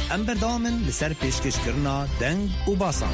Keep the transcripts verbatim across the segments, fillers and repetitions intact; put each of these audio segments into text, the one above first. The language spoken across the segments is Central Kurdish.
ام بردامن لسر پیشکش کرنا دنگ و باسان.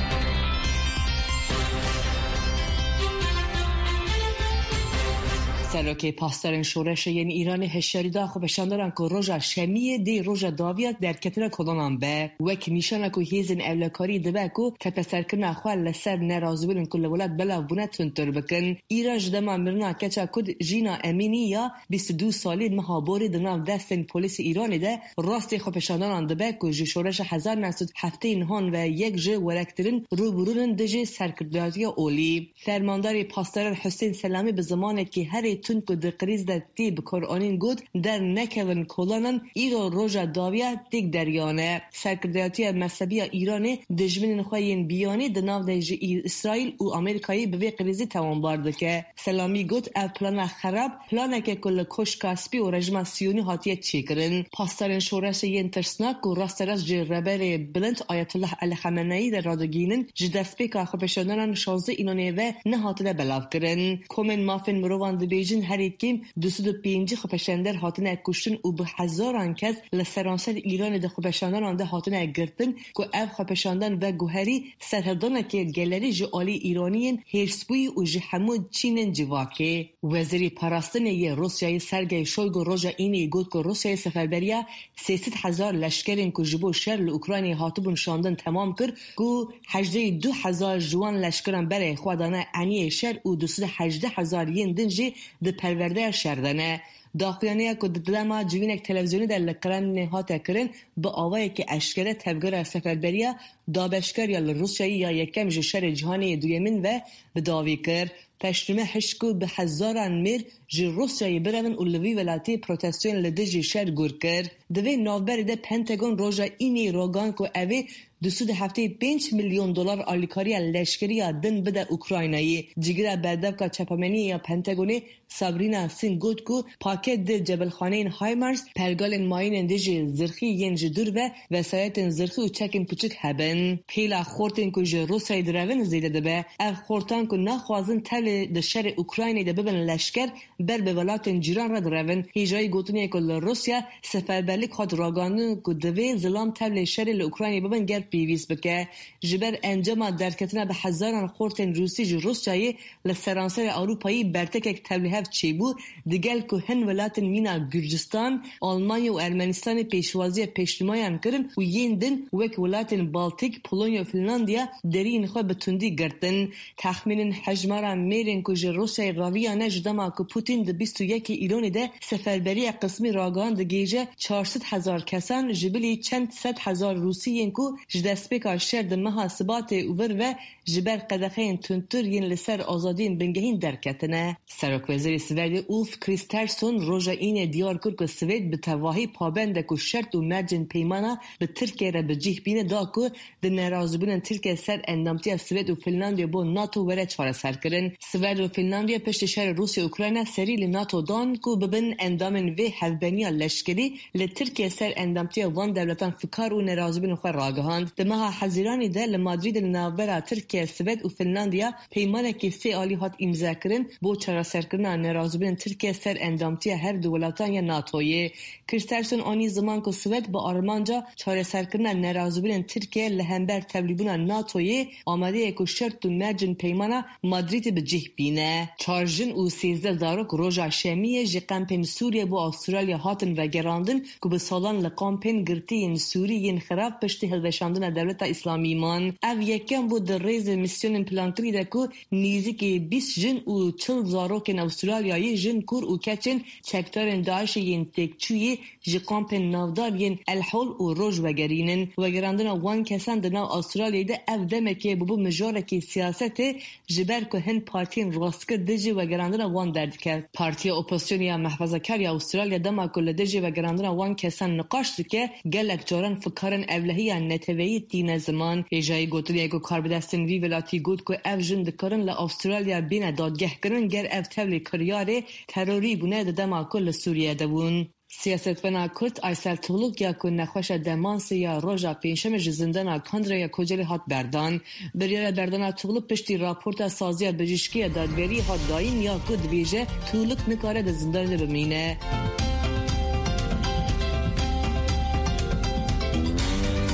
سلوک پاسداران شورش یعنی ایران هشیاری دا خو بشان دارن که روژا شمیه دی روژا داویات در کتر کلانان به وک نیشانه که هیزن اولکاری دبه که تپسر کرنا خواه لسر نرازو بلن کل ولاد بلا بونه تنتر بکن. ایران جدما مرنا کچا کد جینا امینی یا بیست و دو سالی مهابوری دنام دستن پولیس ایرانی ده راستی خو بشان دارن دبه که جی شورش هزار نسود هفته اینهان و یک جه ورکترین رو برونن دجه سرکرداتی اولی. فرمانداری پاسداران حسین سلامی به زمانه که هر تون که در قریز در تیب کرانین گود در نکون کلانن ایرو روژا داویه دیگ دریانه. سرکرداتی مذهبی ایرانی دجمن نخواهین بیانی دناو دیجی اسرائیل و امریکایی به قریزی توان بارده که سلامی گود اف پلان خراب پلانه که کل کش کاسپی و رژیم سیونی حاتیه چی کرن. پاسداران شورش ین ترسناک و راسترس جی ربر بلند آیت الله علی خامنه‌ای در رادگینن جی دسپیکا خبشاندن شازده اینونه و نهاتله بلاف کرن. کومن مافن مروان دبیجن هر یکیم دویست و پنج خبشاندر هاتنه کشتن و به هزاران کس لسرانسر ایران ده خبشاندن ده هاتنه گرتن که اف خبشاندن و گوهری سرهدانه که گلری جوالی ایرانیین هرسبوی و جهمود چینن جواکه. وزیری پاراستن یه روسیای سرگی شویگو روژا اینی گود که روسیای سفربریا سیصد هزار لشکرین که جبو شهر لوکراینی هاتبون شاندن تمام کرد که هجده دو هزار جوان لشکران برای خودانه انی شهر و دویست و هجده هزار ین دنجی ده پرورده شهردانه. داخلیانه که دلما جوینک تلویزیونی در لقرن نهاته کرن با آوایی که اشکره تبگر سفربریا دابشکر یا روسیایی یا یکم جشر جهانی دویمین و بداوی کرد. پشتمه هشکو به هزاران میر جی روسیایی برمن اولوی ولاتی پروتستیون لدجی شهر گور کرد. دوی نوبر ده پنتاگون روژا اینی روگان که اوی دویست و هفتاد و پنج میلیون دلار آلیکاری لشکری دن بده اوکراینایی. جگر بردفکا چپامنی یا پنتاگونی سابرینا سین گود که پاکت ده جبل خانه هایمارس پرگال ماین دجی زرخی ین جدور و وسایت زرخی و چکن پچک هبن. پیلا خورتن که جی روسیایی درون زیده دبه اف خورتان که نخوازن تل ده شهر اوکراینی ده ببن لشکر بر به ولاتن جیران را درون. هیجای گوتنی که روسیا سفربرلی خود راگانه که دوی زلام تل شهر اوکراینی ببن گر پیویس بکه. جبر انجام درکتنه به هزاران خورتن روسی جی روسیایی لسرانسر اروپایی برتک تبلیغ چی بود دیگر که هن ولاتن مینا گرجستان آلمانی و ارمنستان پیشوازی پیشنمایان کردن و یندن وک ولاتن بالتیک پولونیا و فنلاندیا درین خود به تندی گرتن. تخمین حجمارا میرن که جی روسیای راویانه جدما که پوتین ده بیست و یک ایرانی ده سفربری قسمی راگان ده گیجه چهارصد هزار کسان جبلی چند صد هزار روسی ین که جدسپیکا شهر ده محاسبات اوور و جبر قدخین تنتر ین لسر آزادین بنگهین درکتنه. سرک وزیر سوئدی اولف کریسترسون روژا این دیار کرد که سوئد به تواهی پابند که شرط و مرجن پیمانه به ترکیه را به جیه بینه دا که ده نرازو بینن ترکیه سر اندامتی سوئد و فنلاندیا با ناتو وره چاره سر کرن. سوئد و فنلاندیا پشت شهر روسیه اوکراین سری ل ناتو دان که ببن اندامن و هفبنیا لشکری ل ترکیه سر اندامتی وان دولتان فکار و نرازو بین خو راگهاند. ده ماه حزیرانی ده ل مادرید ناوبرا ترکیه سوئد و فنلاندیا پیمانه که سه عالی هات امضا کردن با چاره سر کردن نرازو بین ترکیه سر اندامتی هر دولتان یا ناتوی. کریسترسون آنی زمان که سوئد با آلمانجا چاره سر کردن نرازو بین ترکیه لهمبر تبلیغون ناتوی آماده که شرط و مرجن پیمانه مادرید به جیه بینه. چارجن و سیزده زارک روژا شمیه جی کمپین سوریه با استرالیا هاتن و گراندن که به سالان لکامپین گرتی ین سوری ین خراب پشتی هلوشاندن دولت اسلامی مان. او یکم بود در ریز میسیون پلانکری ده که نیزی که بیست جن و چل زارک استرالیایی جن کور و کچن چکتارن داعش ین تکچوی جی کامپین نافدار ین الحول و روژ و گرینن و گراندن وان کسان دنا استرالیا ده او دمه که ببو مجاره که سیاست جبر که هن پارتین راستکر دجی و گراندن وان درد کرد. پارتی اپوزیسیونی محفظه کاری استرالیا دما کل دجی و گراندن وان کسان نقاش که گلک جارن فکرن اولهی نتوی تین زمان. ایجای گوتلی که کار بدستن وی ولاتی گود که او جن دکارن ل استرالیا بین دادگه کرن گر او تبلی کریار تروری بونه دما کل سوریه دوون. سیاستونا کرد ایسل طولوک یا که نخوش دمانسی یا روژا پینشم جزندن کندره یا کجلی هات بردان. بریار بردان طولوک پشتی راپورت سازی بجشکی دادبری هات داین یا کد بیجه طولوک نکاره ده زندان بمینه.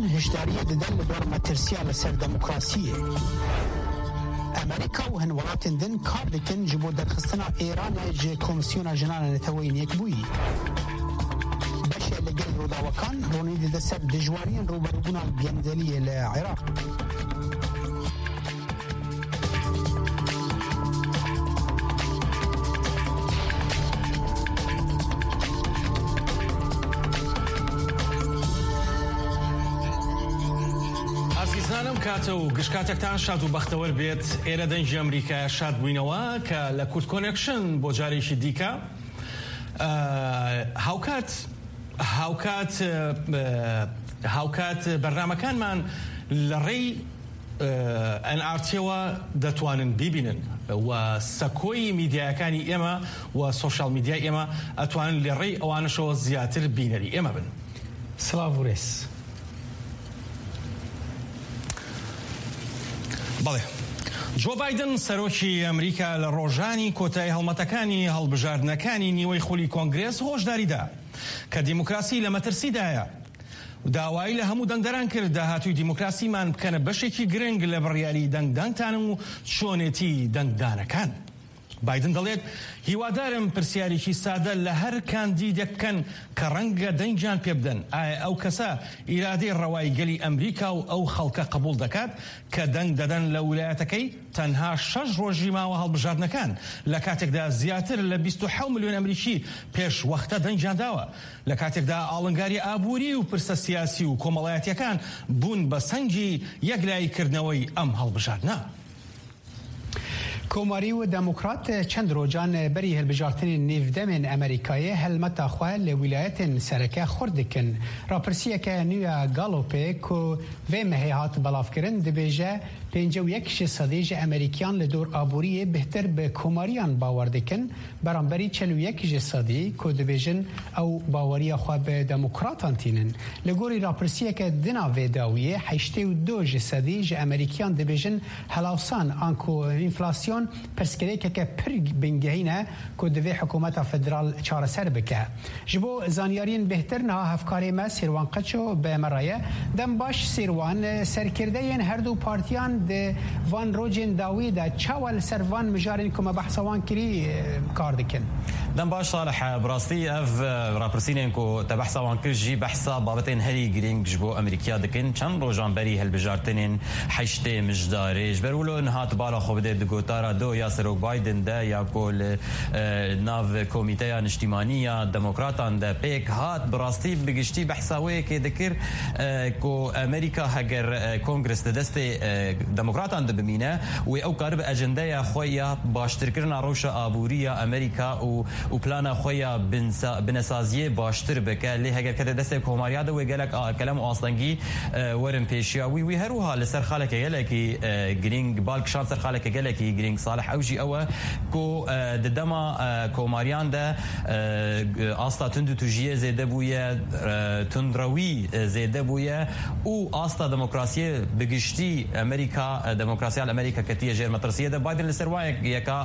هشداری ددن لبر مترسیا لسر دموکراسیه. امریکا و هن ولاتن دن کار دکن جبو درخستنا ایران جه کمیسیون جنان نتوین یک بویی. بشه لگل روداوکان رونید ده سر دجوارین روبروبونا گندلی لعراق. کاتە و گشتکاتێکتان شاد و بەختەوەر بێت ئێرە دەنجی ئەمریکا شاد بووینەوە کە لە کورد کۆنێکشن بۆ جارێکی دیکە هاوکات هاوکات هاوکات بەرنامەکانمان لە ڕێی ئەن ئار تیەوە دەتوانن بیبینن و سەکۆی میدیایەکانی ئێمە و سۆشال میدیای ئێمە ئەتوانن لە ڕێی ئەوانەشەوە زیاتر بینەری ئێمە بن. سلااو ڕێز. بەڵێ جۆ بایدن سەرۆکی ئەمریکا لە ڕۆژانی کۆتایی هەڵمەتەکانی هەڵبژاردنەکانی نیوەی خۆلی کۆنگرێس هۆشداریدا کە دیموکراسی لە مەترسیدایە و داوای لە هەموو دەنگدەران کرد داهاتووی دیموکراسیمان بکەنە بەشێکی گرنگ لە بڕیاری دەنگدانتان و چۆنێتی دەنگدانەکان. بایدن دەڵێت هیوادارم پرسیارێکی سادە لە هەر کاندیدێک بکەن کە ڕەنگە دەنگیان پێ بدەن ئایا ئەو کەسە ئیرادەی ڕەوای گەلی ئەمریکا و ئەو خەڵکە قبول دەکات کە دەنگ دەدەن لە ویلایەتەکەی تەنها شەش ڕۆژی ماوە هەڵبژاردنەکان لە کاتێکدا زیاتر لە بیست و حەوت ملیۆن ئەمریکی پێش وەختە دەنگیان داوە لە کاتێکدا ئاڵنگاری ئابووری و پرسە سیاسی و کۆمەڵایەتیەکان بوون بە سەنگی یەکلایکردنەوەی ئەم هەڵبژاردنە. کۆماری و دموکرات چند روجان بری هلبجارتنی نێودەمên ئەمریکایە هەلمەتا خوا لە ویلایەتên سەرەکە خۆر دکن. راپرسیەکە نوێ گاڵۆپێ و vê mehê hat belavkirin dibêje pênce û yek ji sedî ji Emerîkiyan li dor aboriyê bihtir bi komariyan bawer dikin beramberî çel û yek ji sedî ku dibêjin ew baweriya xwe bi demokratan tînin. Li gorî rapirsiyeke dina vê dawiyê heştê û du ji sedî ji Emerîkiyan dibêjin helawsan an ku enflasyon pirsgirêkeke pir bingehîne ku divê hikûmeta federal çareser bike. Ji bo zanyariyên bihtir niha hevkarê me Sêrwan Qeço bi me re ye. Dem baş Sêrwan serkirdeyên her du partiyan de van rojên dawî de çawa li ser van mijarên ku me behsa wan kirî kar dikin. دم باش صالح براستي اف رابرسينين كو تبحثا وان كرجي بحثا بابتين هري جرينج جبو امريكا دكن چند روجان بري هالبجارتنين حشتي مجداري جبرولو نهات بالا خو بده دغوتارا دو ياسر بايدن ده يا كول ناف كوميتيا اجتماعيه ديمقراطان ده بيك هات براستي بگشتي بحثاوي كي ذكر كو امريكا هاجر كونغرس دستي ديمقراطان ده بمينه و او قرب اجنده خويا باشتر كرنا روشا ابوريا امريكا و و پلانا خویا بنسازیه باشتر بکه لی هگر کده دست کماریاده و گلک کلام آسلنگی ورم پیشیا وی وی هروها لسر خالک گلکی گرینگ بالک شان سر خالک گلکی گرینگ صالح اوجی او کو ددما کماریان ده آستا تندو توجیه زیده بویه تندروی زیده بویه او آستا دموکراسی بگشتی امریکا دموکراسی امریکا کتیه جر مترسیه ده بایدن لسر وای یکا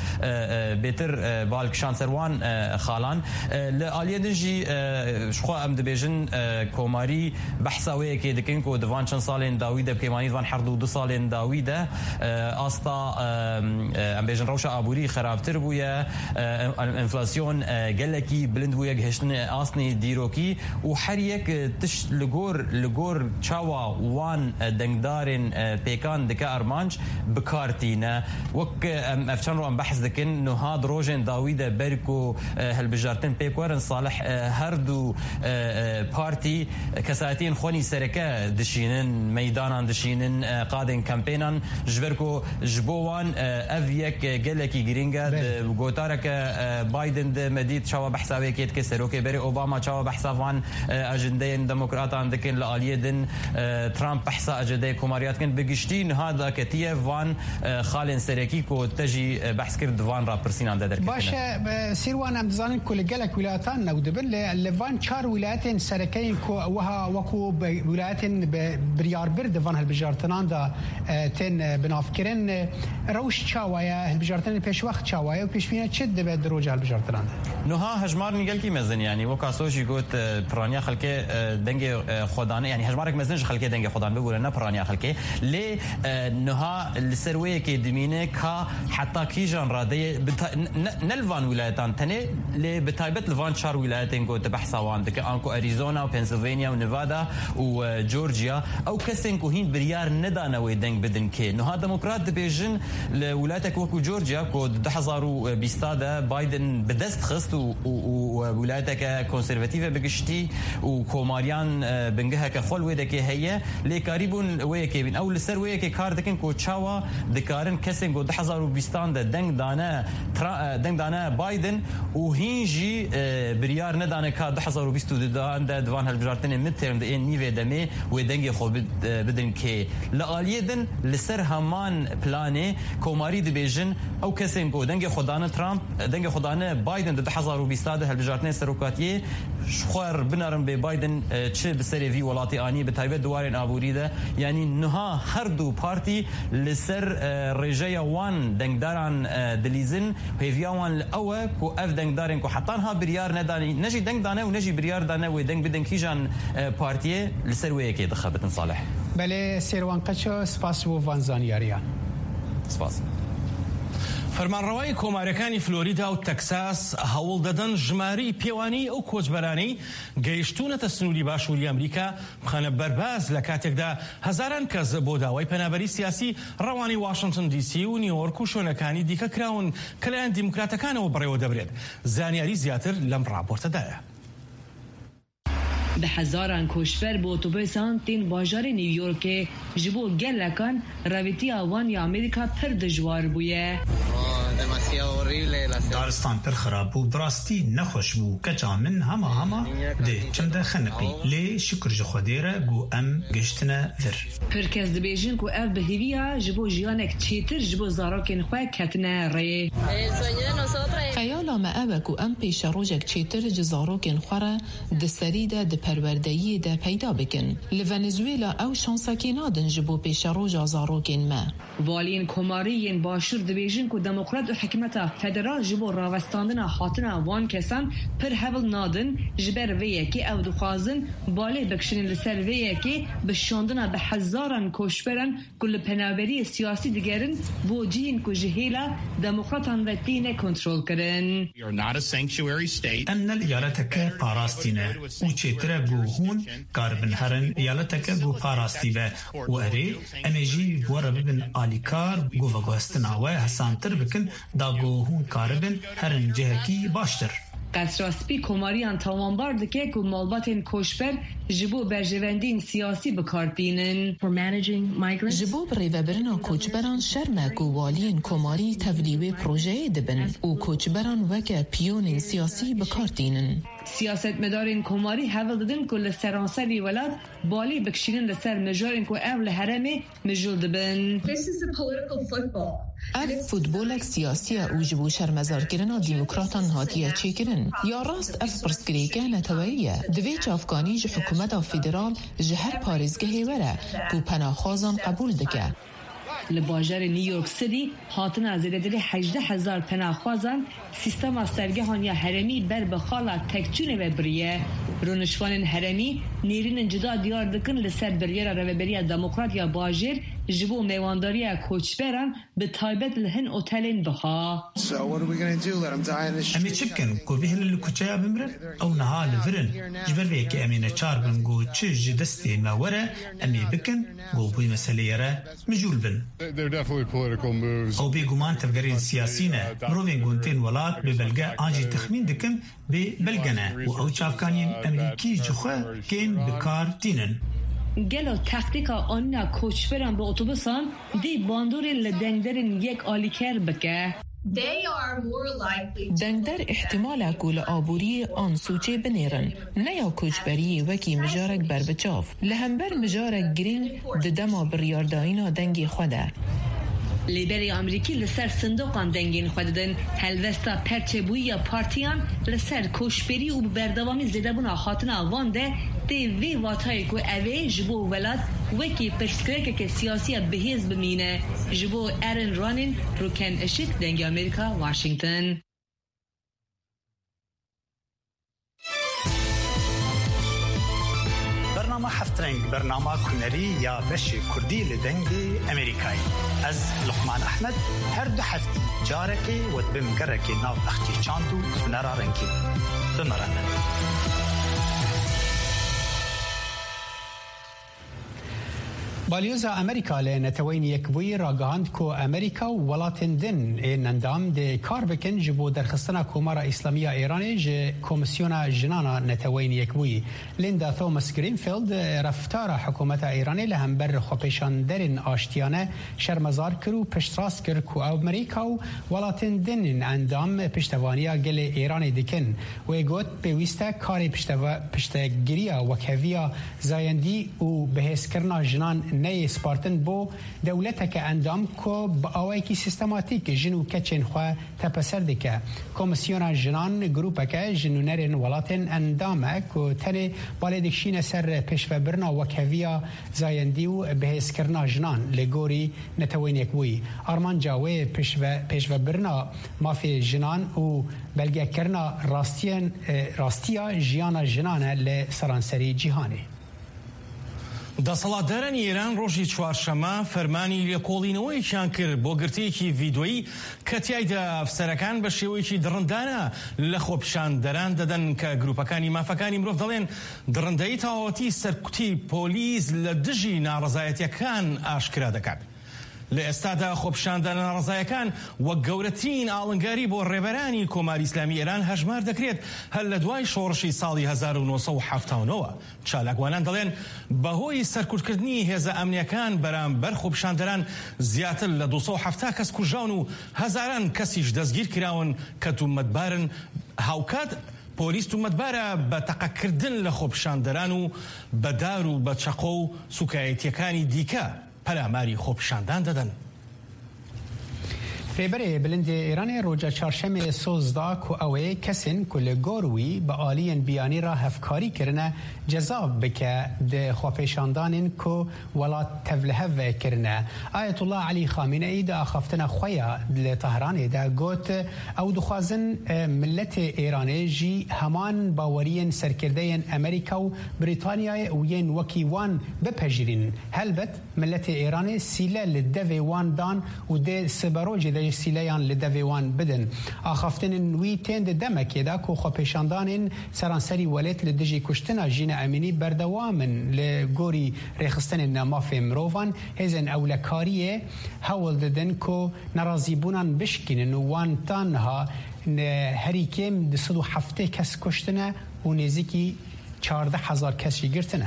بهتر بالک شان سروان خالان لآلیه دنجی شخوا ام دبیجن کوماری بحثاوی که دکن کو دوان چند سالین داویده بکیمانی دوان حردو دو سالین داویده آستا ام بیجن روشا آبوری خرابتر بویا انفلاسیون گلکی بلند بویا گهشتن آسنی دیروکی و هر یک تش لگور لگور چاوا وان دنگدارن پیکان دکه ارمانج بکارتینه وک افچان رو ام بحث دکن نهاد روجن داویده بركو هالبجارتن بيكورن صالح هردو بارتي كساتين خوني سركه دشينن ميدانان دشينن قادن كامبينان جبركو جبوان افيك جلكي جرينجا غوتارك بايدن مديد شوا بحسابي كيت كسروكي بري اوباما شوا بحسافان اجندين ديمقراط عندكن لاليدن ترامب بحسا اجدي كوماريات كن بگشتين هذا كتيه فان خالن سركي كو تجي بحث كرد فان رابرسين عند درك باشه سیروان ام دزانین کل گلک ولایتان نودبن لوان چار ولایتین سرکین کو وها وکو ولایتین بریار برد وان هالبجارتنان دا تن بنافکرن روش چاوایا هالبجارتن پیش وقت چاوایا و پیش بینه چد به دروج هالبجارتنان نها هجمار نقل کی مزن يعني وكاسوشي قلت برانيا خلكي دنگي خدانه يعني هجمارك مزنج خلكي دنگي خدان بقول لنا برانيا خلكي لي نها السرويه كي دمينه كا حتى كيجان راديه نلفان ولايتان تاني لي بتايبت لفان شار ولايتين كو تبحثوان دك انكو اريزونا وبنسلفانيا ونيفادا وجورجيا او كسن كو هين بريار ندانا ويدنگ بدن كي نها ديمقراط بيجن لولاتك وكو جورجيا كو ألفين وعشرين بايدن بدست خست وولايتك كونسرفاتيفه بقشتي وكوماريان بنجها كخول ويدك هي لي قريبون ويكي بين اول سر ويكي كاردكن كو تشاوا دكارن كسن كو ألفين وعشرين دنگ دانا دنگ دانا بايدن وهينجي بريار ندانا كا ألفين وعشرين دا دوان هالبجارتين ميدتيرم دا ان نيفي دمي ودنگي خو بدن كي لاليدن لسر همان بلاني كوماري دبيجن او كسن كو دنگي خدانه ترامب دنگي خدانه بايدن دا ألفين وعشرين هالبجارتين سروكاتيه شخوار بنارم به بايدن چه بسری وی ولاتی آنی به تایبت دوارن آبوریده یعنی نها هر دو پارتی لسر رجای وان دنگداران دلیزن هیویا وان الاول کو اف دنگدارن کو حتی ها بریار ندانی نجی دنگ دانه و نجی بریار دانه و دنگ بدن کیجان پارتیه لسر وی کی دخبتن صالح بله سیروان قچو سپاس و وانزانیاریان سپاس فەرمانڕەوای کۆمارەکانی فلۆریدا و تەکساس هەوڵ دەدەن ژماری پێوانی ئەو کۆچبەرانەی گەیشتوونەتە سنووری باشووری ئەمریکا بخەنە بەرباز لە کاتێکدا هەزاران کەس بۆ داوای پەنابەری سیاسی ڕەوانی واشنگتن دی سی و نیویۆرک و شوێنەکانی دیکە کراون کە لایەن دیموکراتەکانەوە بڕێوە دەبرێت. زانیاری زیاتر لەم ڕاپۆرتەدایە. به هزاران کشور با اتوبوسان تین باجار نیویورک جبو گلکان رویتی آوان یا امریکا پر دجوار بویه. دارستان پر خراب و براستی نخوش بو کجا من هما هما ده چند خنقی لی شکر جخودیره گو ام گشتنه ور پرکز دبیجن کو اف بهیویا جبو جیانک چیتر جبو زاراکن خواه کتنه ری خیالا ما اوکو ام پیش روژک چیتر جزاروکن خوره دسریده ده پروردهی ده پیدا بکن لونزویلا او شانساکی نادن جبو پیش روژا زاروکن ما والین کمارین باشور دبیجن کو دموکرات و حکمت فدرال جبو راوستاندن حاطنا وان کسان پر هول نادن جبر ویکی او دخوازن باله بکشنین لسر ویکی بشاندن به هزاران کشورن کل پنابری سیاسی دیگرن بو جین کو جهیلا دموکراتان و دین کنترل کرن. ام نل ایالتک پاراستینه و چیتره گو هون کاربن هرن ایالتک گو پاراستی به و اری امجی بوره ببن آلیکار گو وگوستنا و حسانتر بکن دا گو هون کاربن هرن جهکی باشتر. قصراسپی کماریان تاوانبار دکه که مالباتین کشبر جبو برجوندین سیاسی بکارتینن. جبو بریوبرنا کوچبران شرمک و والین کماری تولیوی پروژه دبن و کوچبران وکه پیونین سیاسی بکارتینن. سیاست مدارین کماری حول دادن که لسرانسری ولاد بالی بکشینن لسر مجارین که اول حرمه مجل دبن. اف فوتبولک سیاسی او جبو شرمزار کرنا دیموکراتان هاتیه چی کرن یا راست اف پرسکریکه نتوائیه دوی چافکانی جو حکومت فدرال جهر پارزگهی وره کو پناخوازان قبول دکه. لباجار نیویورک سیتی هاتن از دیدن هجده هزار پناهخوازان سیستم سرگهان یا هرمی بر بخالا تکچونه و بریه رونشوان هرمی نیرین جدا دیار دکن لسر بریه را بریه دموکرات یا باجر جبو میوانداری کوچبران به تایبت لهن اوتلین بها. امی چبکن کو بهل لکوچیا بمرن او نها لفرن جبر ویک امینه چار بن گو چج دستی ماوره امی بکن گو بوی مسئله را مجول بن. او بیگمان تفگرین سیاسینه مروین گونتین ولات به بلگه آنجی تخمین دکن به بلگنه و او چافکانین امریکی جخوه کین بکار دینن. گلو تاکتیکا آنیا کوچبران به اتوبوسان دی باندور لدنگدرین یک آلیکر بکه. دنگدر احتمال کول آبوری آن سوچه بنیرن نه یا کوچبری وکی مجارک بر بچاف لهمبر مجارک گرین ددما بریارداینا دنگی خوده. لیبری آمریکی لسر صندوقان دنگین خوددن هلوستا پرچبوی پارتیان لسر کوشبری و بردوامی زده بنا خاطنا وانده دی وی واتای کو اوی جبو ولاد وکی پرسکرک که سیاسی بهیز بمینه جبو ارن رانین روکن اشید دنگ امریکا واشنگتن. برنامه هفت رنگ برنامه کنری یا بشی کردی لدنگی امریکایی از لقمان احمد هر دو هفتی جارکی و بمگرکی ناو اختی چاندو نرا رنگی بمرانه. بالیوزا امریکا لنتوین یکبوی راگاند کو امریکا و ولاتن دن این اندام ده کار بکن جبو درخستنا کومارا اسلامی ایرانی ج کمیسیون جنانا نتوین یکبوی لیندا توماس گرینفیلد رفتار حکومت ایرانی لهم بر خوپیشان درین آشتیانه شرمزار کرو پشتراس کر کو امریکا و ولاتن دن اندام پشتوانیا گل ایرانی دکن و گوت بویسته کاری پشتگیریا وکویا زایندی و بهس کرنا جنان نی سپارتن بو دولت که اندام کو با آوایی که سیستماتیک جنو کچین خواه تپسر دکه کمیسیون جنان گروپا که جنو نرین ولاتن اندامه که تنه بالدکشین سر پیشو برنا وکویا زایندی و بهیس کرنا جنان لگوری نتوین یکوی آرمان جاوه پیشو برنا مافی جنان و بلگه کرنا راستیا جیانا جنانه لسرانسری جیهانی. دەسەڵاتدارانی ئێران ڕۆژی چوارشەمە فەرمانی لێکۆڵینەوەیەکیان کرد بۆ گرتەیەکی ڤیدۆیی کە تیایدا ئەفسەرەکان بە شێوەیەکی دڕندانە لە خۆپیشاندەران دەدەن کە گروپەکانی مافەکانی مرۆڤ دەڵێن دڕندەیی تەواوەتی سەرکوتی پۆلیس لە دژی ناڕەزایەتیەکان ئاشکرا دەکات. لە ئێستادا خۆپیشاندان ناڕەزایەکان وەک گەورەترین ئاڵنگاری بۆ ڕێبەرانی کۆماری ئیسلامی ئێران هەژمار دەکرێت هەر لە دوای شۆڕشی ساڵی هەزار و نۆ سەد و حەڤتا و نۆ. چالاکوانان دەڵێن بەهۆی سەرکوتکردنی هێزە ئەمنیەکان بەرامبەر خۆپیشاندەران زیاتر لە دوو سەد و حەڤتا کەس کوژراون و هەزاران کەسیش دەستگیر کراون کە تومەتبارن. هاوکات پۆلیس تومەتبارە بە تەقەکردن لە خۆپیشاندەران و بەدار و بە چەقۆ و سوکایەتیەکانی دیکە پەلاماری خۆپیشاندان دەدەن. ریبری بلند ایران روزا چهارشنبه سوزده کو اوی کسین کل گوروی با آلیان بیانی را هفکاری کرنه جذاب بکه ده خواپیشاندانین کو ولات تبلهو کرنه. آیت الله علی خامنه‌ای دا خفتن خویا لطهران دا گوت او دخوازن ملت ایرانی جی همان باورین سرکردین امریکا و بریتانیا وین وکیوان بپجرین. هلبت ملت ایرانی سیله لدوی وان دان و ده سبروج سیلیان لدویوان بدن. آخفتن وی تند دمکی دا کو خواپیشاندانین سرانسری ولت لدجی کشتنا جین امینی بردوامن لگوری ریخستن نماف مروفان هزن اولکاریه هول ددن کو نرازی بونان بشکین وان تانها هریکیم دسدو هفته کس کشتنه و نزیکی چارده هزار کسی گرتنه.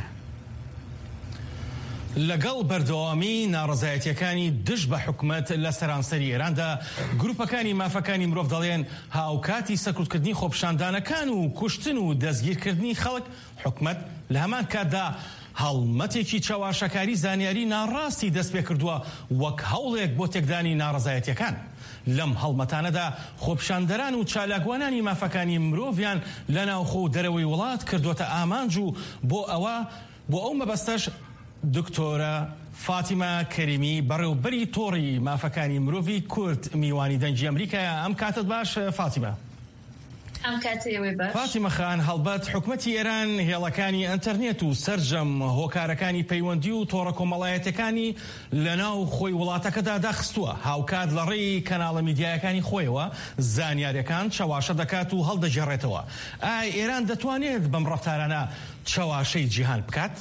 لەگەڵ بەردەوامی ناڕەزایەتیەکانی دژ بە حکومەت لە سەرانسەری ئێراندا گروپەکانی مافەکانی مرۆڤ دەڵێن هاوکاتی سەرکوتکردنی خۆپیشاندانەکان و کوشتن و دەستگیرکردنی خەڵک حکومەت لە هەمان کاتدا هەڵمەتێکی چاواشەکاری زانیاری ناڕاستی دەست پێ کردووە وەک هەوڵێک بۆ تێکدانی ناڕەزایەتیەکان. لەم هەڵمەتانەدا خۆپیشاندەران و چالاکوانانی مافەکانی مرۆڤیان لە ناوخۆ و دەرەوەی وڵات کردوتە ئامانج و بۆ ئەوە بۆ ئەو مەبەستەش دکتۆرە فاتیمە کەریمی بەڕێوەبەری تۆڕی مافەکانی مرۆڤی کورد میوانی دەنگی ئەمریکایە. ئەم کاتت باش فاتیمە. ئەم کاتێوێ باش. فاتیمە خان هەڵبەت حکومەتی ئێران هێڵەکانی ئەنتەرنێت و سەرجەم هۆکارەکانی پەیوەندی و تۆڕە کۆمەڵایەتەکانی لە ناو خۆی وڵاتەکەدا داخستووە. هاوکات لە ڕێی کەناڵە میدیایەکانی خۆیەوە زانیاریەکان چاواشە دەکات و هەڵدەژێڕێتەوە. ئایا ئێران دەتوانێت بەم ڕەفتارانە چاواشەی جیهان بکات؟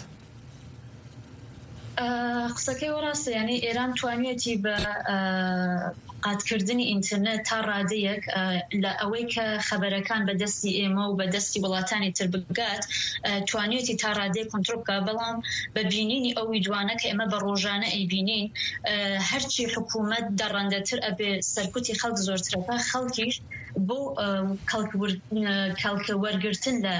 قسەکەی وەڕاستە، یعنی ئێران توانێتی بە قاتکردنی ئینترنێت تا ڕادەیەک لە ئەوەی کە خەبەرەکان بە دەستی ئێمە و بە دەستی وڵاتانی تر بگات توانێتی تا ڕادەیە کۆنتڕۆڵ بکات. بەڵام بە بینینی ئەو ویدوانە کە ئێمە بە ڕۆژانە ئەیبینین هەرچی حکوومەت دەڕەندەتر ئەبێ سەرکوتی خەڵک زۆرترەکە خەڵکیش بۆ کەڵکە وەرگرتن لە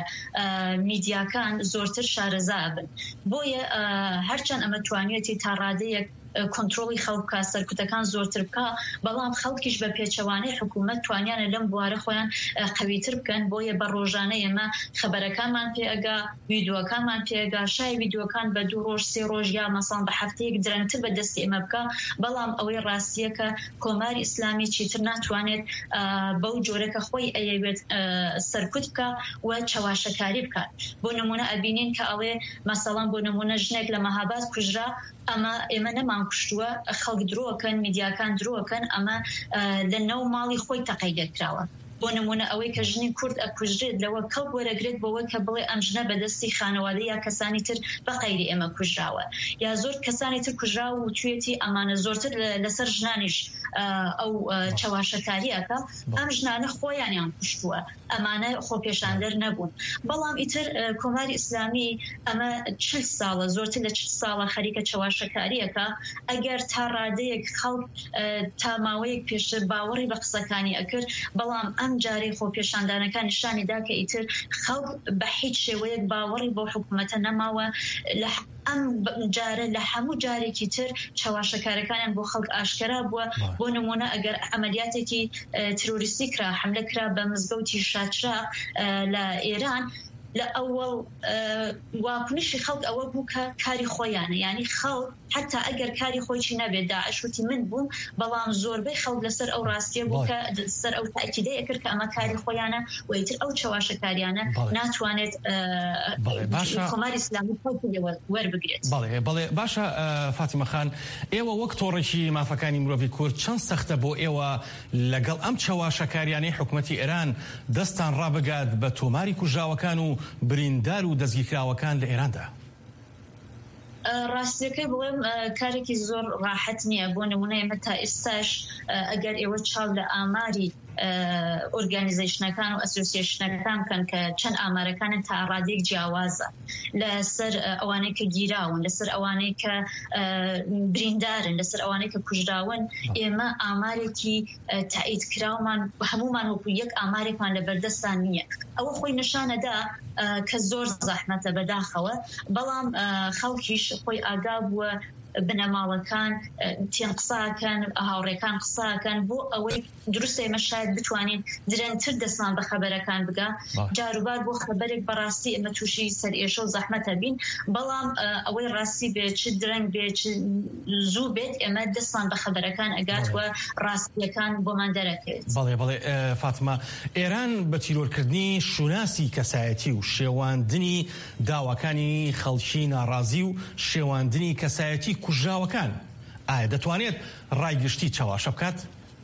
میدیاکان زۆرتر شارەزا بن. بۆیە هەرچەند ئەمە توانێتی تا ڕادەیەک کنترۆلی خەڵک سەرکوتەکان زۆرتر بکە بەڵام خەڵکیش بە پێچەوانەی حکوومەت توانیانە لەم بوارە خۆیان قەویتر بکەن بۆیە بە ڕۆژانە ئێمە خەبەرەکانمان پێگا ویددیوەکانمان پێگا شای ویددیوەکان بە دوو ڕۆژ سێ ڕۆژ یا مەساڵ بە هەفتەیەک درەنگتر بە دەستی ئێمە بکە بەڵام ئەوەی ڕاستیە کە کۆماری ئیسلامی چیتر ناتوانێت بەو جۆرەکە خۆی ئەیەوێت سەرکوت بکە و چاواشەکاری بکات بۆ نمونە ئەبینین کە ئەڵێ مەسەڵەن بۆ نمونە ژنێک لە مەهاباد کوژرا ئەمە ئێمە نەمان کوشتووە خەڵک درۆکەن میدیاکان درۆکەن ئەمە لە نەو ماڵی خۆی تەقەی دەکراوە بۆ نمونە ئەوەی کە ژنی کورد ئەکوژرێت لەوە کەڵک وەرەگرێت بەوە کە بڵێ ئەم ژنە بەدەستی خانەوادە یا کەسانی تر بە قەیری ئێمە کوژراوە یا زۆر کەسانی تر کوژراوە و توێتی ئەمانە زۆرتر لەسەر ژنانیش ئەو چاواشەکاریەکە ئەم ژنانە خۆیانیان کوشتووە ئەمانە خۆپێشاندەر نەبوون بەڵام ئیتر کۆماری ئیسلامی ئەمە چل ساڵە زۆرتر لە چل ساڵە خەریکە چاواشەکاریەکە ئەگەر تا ڕادەیەک خەڵک تا ماوەیەک پێشتر باوەڕی بە قسەکانی ئەکرد بەڵام ئەم جارەی خۆپێشاندانەکان نیشانی دا کە ئیتر خەڵک بە هیچ شێوەیەک باوەڕی بۆ حکوومەتە نەماوە ئەم جارە لە هەموو جارێکی تر چاواشەکارەکانیان بۆ خەڵک ئاشکرا بووە بۆ نمونە ئەگەر ئەمەلیاتێکی تروریستی کرا حملە کرا بە مزگەوتی شاچرا لە ئێران لە ئەوڵ واکنشی خەڵک ئەوە بوو کە کاری خۆیانە ینی خەڵک حتا ئەگەر کاری خۆیی نەبێت داعشوتی من بووم بەڵام زۆربەی خەڵک لەسەر ئەو ڕاستیە بوو کە سەر ئەو تاکیدەیە کرد کە ئەمە کاری خۆیانە ویتر ئەو چاواشەکاریانە ناتوانێت کۆماری ئیسلامی وەربگرێت. بەڵێ بەڵێ باشە فاتیمە خان ئێوە وەک تۆڕێکی مافەکانی مرۆڤی کورد چەند سەختە بۆ ئێوە لەگەڵ ئەم چاواشەکاریانەی حکوومەتی ئێران دەستان ڕابگات بە تۆماری کوژاوەکان و بریندار و دەستگیرکراوەکان لە ئێراندا؟ ڕاستیەکەی بڵێم کارێکی زۆر ڕاحەت نییە بۆ نمونە ئێمە تا ئێستاش ئەگەر ئێوە چاو لە ئاماری ئۆرگانیزیشنەکان و ئەسۆسیێشنەکان بکەن کە چەند ئامارەکانن تا ڕادێک جیاوازە لەسەر ئەوانەی کە گیراون لەسەر ئەوانەی کە بریندارن لەسەر ئەوانەی کە کوژراون ئێمە ئامارێکی تایید کراومان هەمومان وەکو یەک ئامارێکمان لە بەردەستان نییە ئەوە خۆی نیشانەدا کە زۆر زەحمەتە بەداخەوە بەڵام خەڵکیش خۆی ئاگا بووە بنەماڵەکان تێن قساکەن هاوڕێکان قساکەن بۆ ئەوەی دروستە ئێمە شاید بتوانین درەنگتر دەستمان بە خەبەرەکان بگا جاروبار بۆ خەبەرێک بەڕاستی ئێمە تووشی سەرئێشە و زەحمەتە بین بەڵام ئەوەی ڕاستی بێت چ درەنگ بێت زوو بێت ئێمە دەستمان بە خەبەرەکان ئەگات و ڕاستیەکان بۆمان دەرەکەوێت. بەڵێ بەڵێ فاتمە ئێران بە تیرۆرکردنی شوناسی کەسایەتی و شێواندنی داواکانی خەڵکی ناڕازی و شێواندنی کەسایەتی کوژراوەکان ئایا دەتوانێت ڕایگشتی چاواشە بکات؟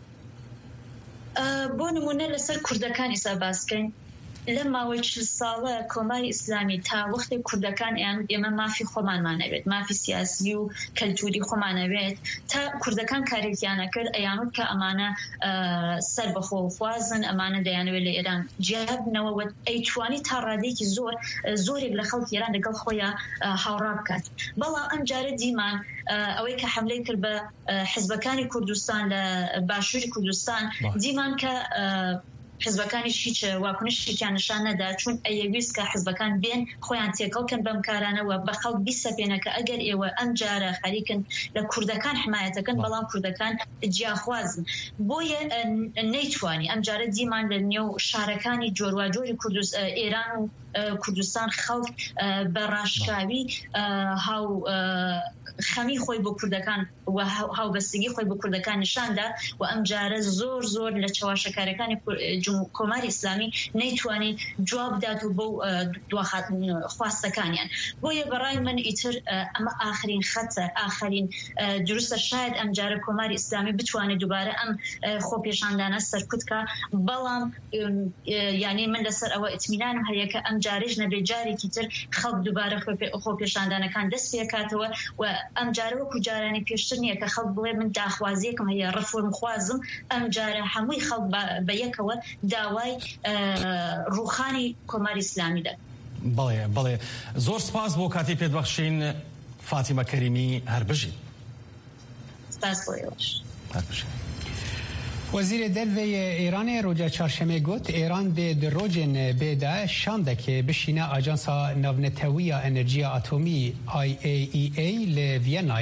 بۆ نمونە لەسەر کوردەکان ئێستا باسکەین لە ماوەی چل ساڵە کۆماری ئیسلامی تا وەختی کوردەکان ئەیان ئێمە مافی خۆمانمانەوێت مافی سیاسی و کەلتوری خۆمانەوێت تا کوردەکان کارێکیانە کرد ئەیانوت کە ئەمانە سەر بەخۆخوازن ئەمانە دەیانوێت لە ئێران جیابنەوە ئەیتوانی تا ڕادێکی زۆر زۆرێک لە خەڵکی ئێران لەگەڵ خۆیان هاوڕا بکات بەڵام ئەم جارە دیمان ئەوەی کە حملەی کرد بە حیزبەکانی کوردستان لە باشووری کوردستان دیمان کە حزبەکانیش هیچ واکنشێکیان نیشان نەدا چون ئەیەویست کە حزبەکان بێن خۆیان تێکەڵکەن بەم کارانەوە بە خەڵک بیسەپێنە کە ئەگەر ئێوە ئەم جارە خەریکن لە کوردەکان حمایەتەکەن بەڵام کوردەکان جیاخوازن بۆیە نەیتوانی ئەم جارە دیمان لە نێو شارەکانی جۆرواجۆری ئێران و کوردستان خەڵک بە ڕاشکاوی هاو خەمی خۆی بۆ کوردەکان و هاوبەستگی خۆی بۆ کوردەکان نیشاندا و ئەم جارە زۆر زۆر لە چاواشەکارەکانی کۆماری ئیسلامی نەیتوانی جواب بدات و بۆ خواستەکانیان بۆیە بەڕای من ئیتر ئەمە ئاخرین خەتە ئاخرین دروستە شاید ئەم جارە کۆماری ئیسلامی بتوانێت دووبارە ئەم خۆپێشاندانە سەرکوتکە بەڵام یعنی من لەسەر ئەوە ئیتمینانم هەیە کە ئەم جارێژ نەبێ جارێکی تر خەڵک دووبارە خۆپێشاندانەکان دەست پێکاتەوە و ئەم جارە وەکو جارانی پێشتر نییە کە خەڵک بڵێ من داخوازیەکم هەیە ڕەفۆرم خوازم ئەم جارە هەمووی خەڵک بە یەکەوە داوای ڕوخانی کۆماری ئیسلامی دەکەن. بەڵێ بەڵێ زۆر سپاس بۆ کاتی پێدبەخشین فاتیمە کەریمی هەربژی. سپاس بۆ ئێوەش. هەربژی. وزیر دلوی ایران روجا چهارشنبه گفت ایران در روجن بیدا شانده که بشینه آژانس ناونتوی انرژی اتمی آی ای ای ای لوینای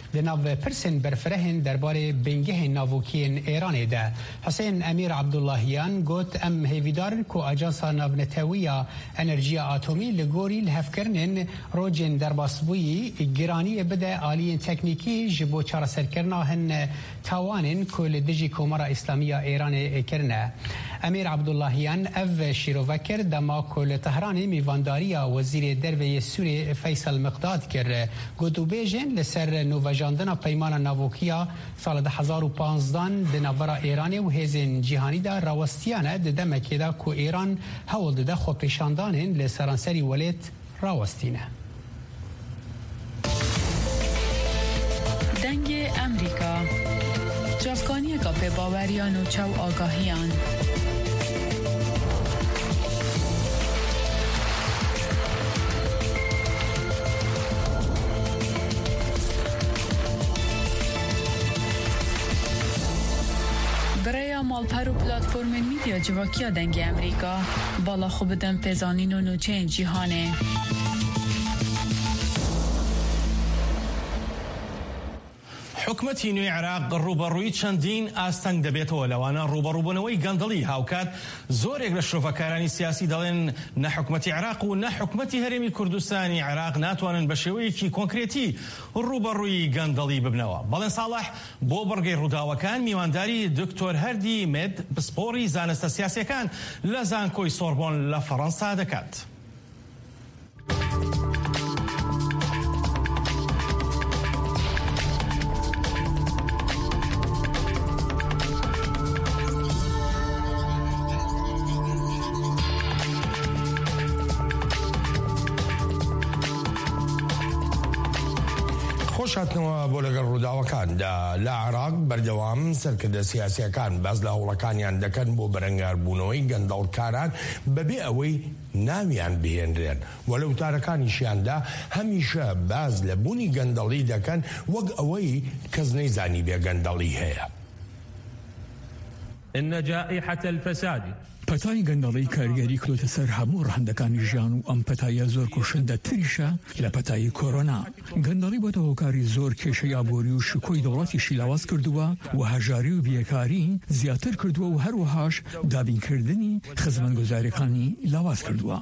د ناو پرسن برفرهن درباره بنگه ناوکین ایران ده. حسین امیر عبداللهیان گوت ام هیویدارن کو اجانسا ناونتویا انرژی اتمی لگوری لهفکرنن روجن درباسبوی گرانی بده آلی تکنیکی جبو چارا سرکرنا هن تاوانن کل دجی کومارا اسلامیه ایران کرنه. امیر عبداللهیان او شیروکر دما کل تهران میوانداریا وزیر دروی سوری فیصل مقداد کر گوتو بیجن لسر نوواجاندنا پیمان ناوکیا سال ده هزار و پانزدان دناورا ایران و هزین جهانی دا راوستیانه ده دمکی دا کو ایران هول ده خو پیشاندانن لسرانسری ولیت راوستینه. دنگ امریکا جافکانی کاپ باوریان و چو آگاهیان برای مالپر و پلاتفورم میدیا جواکیا دنگ امریکا بالا خوب دن پزانین و نوچه جیهانه. حکومەتی نوێی عێراق ڕوبەڕووی چەندین ئاستەنگ دەبێتەوە لەوانە ڕوبەڕووبوونەوەی گەندەڵی هاوکات زۆرێک لە شرۆڤەکارانی سیاسی دەڵێن نە حکومەتی عێراق و نە حکومەتی هەرێمی کوردستانی عێراق ناتوانن بە شێوەیەکی کۆنکرێتی ڕوبەڕووی گەندەڵی ببنەوە. بەڵێن ساڵح بۆ بەڕگەی ڕووداوەکان میوانداری دکتۆر هەردی مێد پسپۆڕی زانستە سیاسیەکان لە زانکۆی سۆربۆن لە فەڕەنسا دەکات. خۆشهاتنەوە بۆ لەگەڵ ڕووداوەکاندا لە عێراق بەردەوام سەرکردە سیاسیەکان باز لە هەوڵەکانیان دەکەن بۆ بەرەنگاربوونەوەی گەندەڵکاران بەبێ ئەوەی ناویان بهێنرێن وە لە وتارەکانیشیاندا هەمیشە باز لە بوونی گەندەڵی دەکەن وەک ئەوەی کەس نەیزانی بێ گەندەڵی هەیە. إن جائحة الفساد پەتای گەندەڵی کاریگەری کلۆتە سەر هەموو ڕەهندەکانی ژیان و ئەم پەتایە زۆر کوشندە تریشە لە پەتایی کۆرۆنا. گەندەڵی بۆتە هۆکاری زۆر کێشەی ئابووری و شکۆی دەوڵەتیشی لاواز کردووە و هەژاری و بیەکاری زیاتر کردووە و هەروەهاش دابینکردنی خزمەتگوزاریەکانی لاواز کردووە.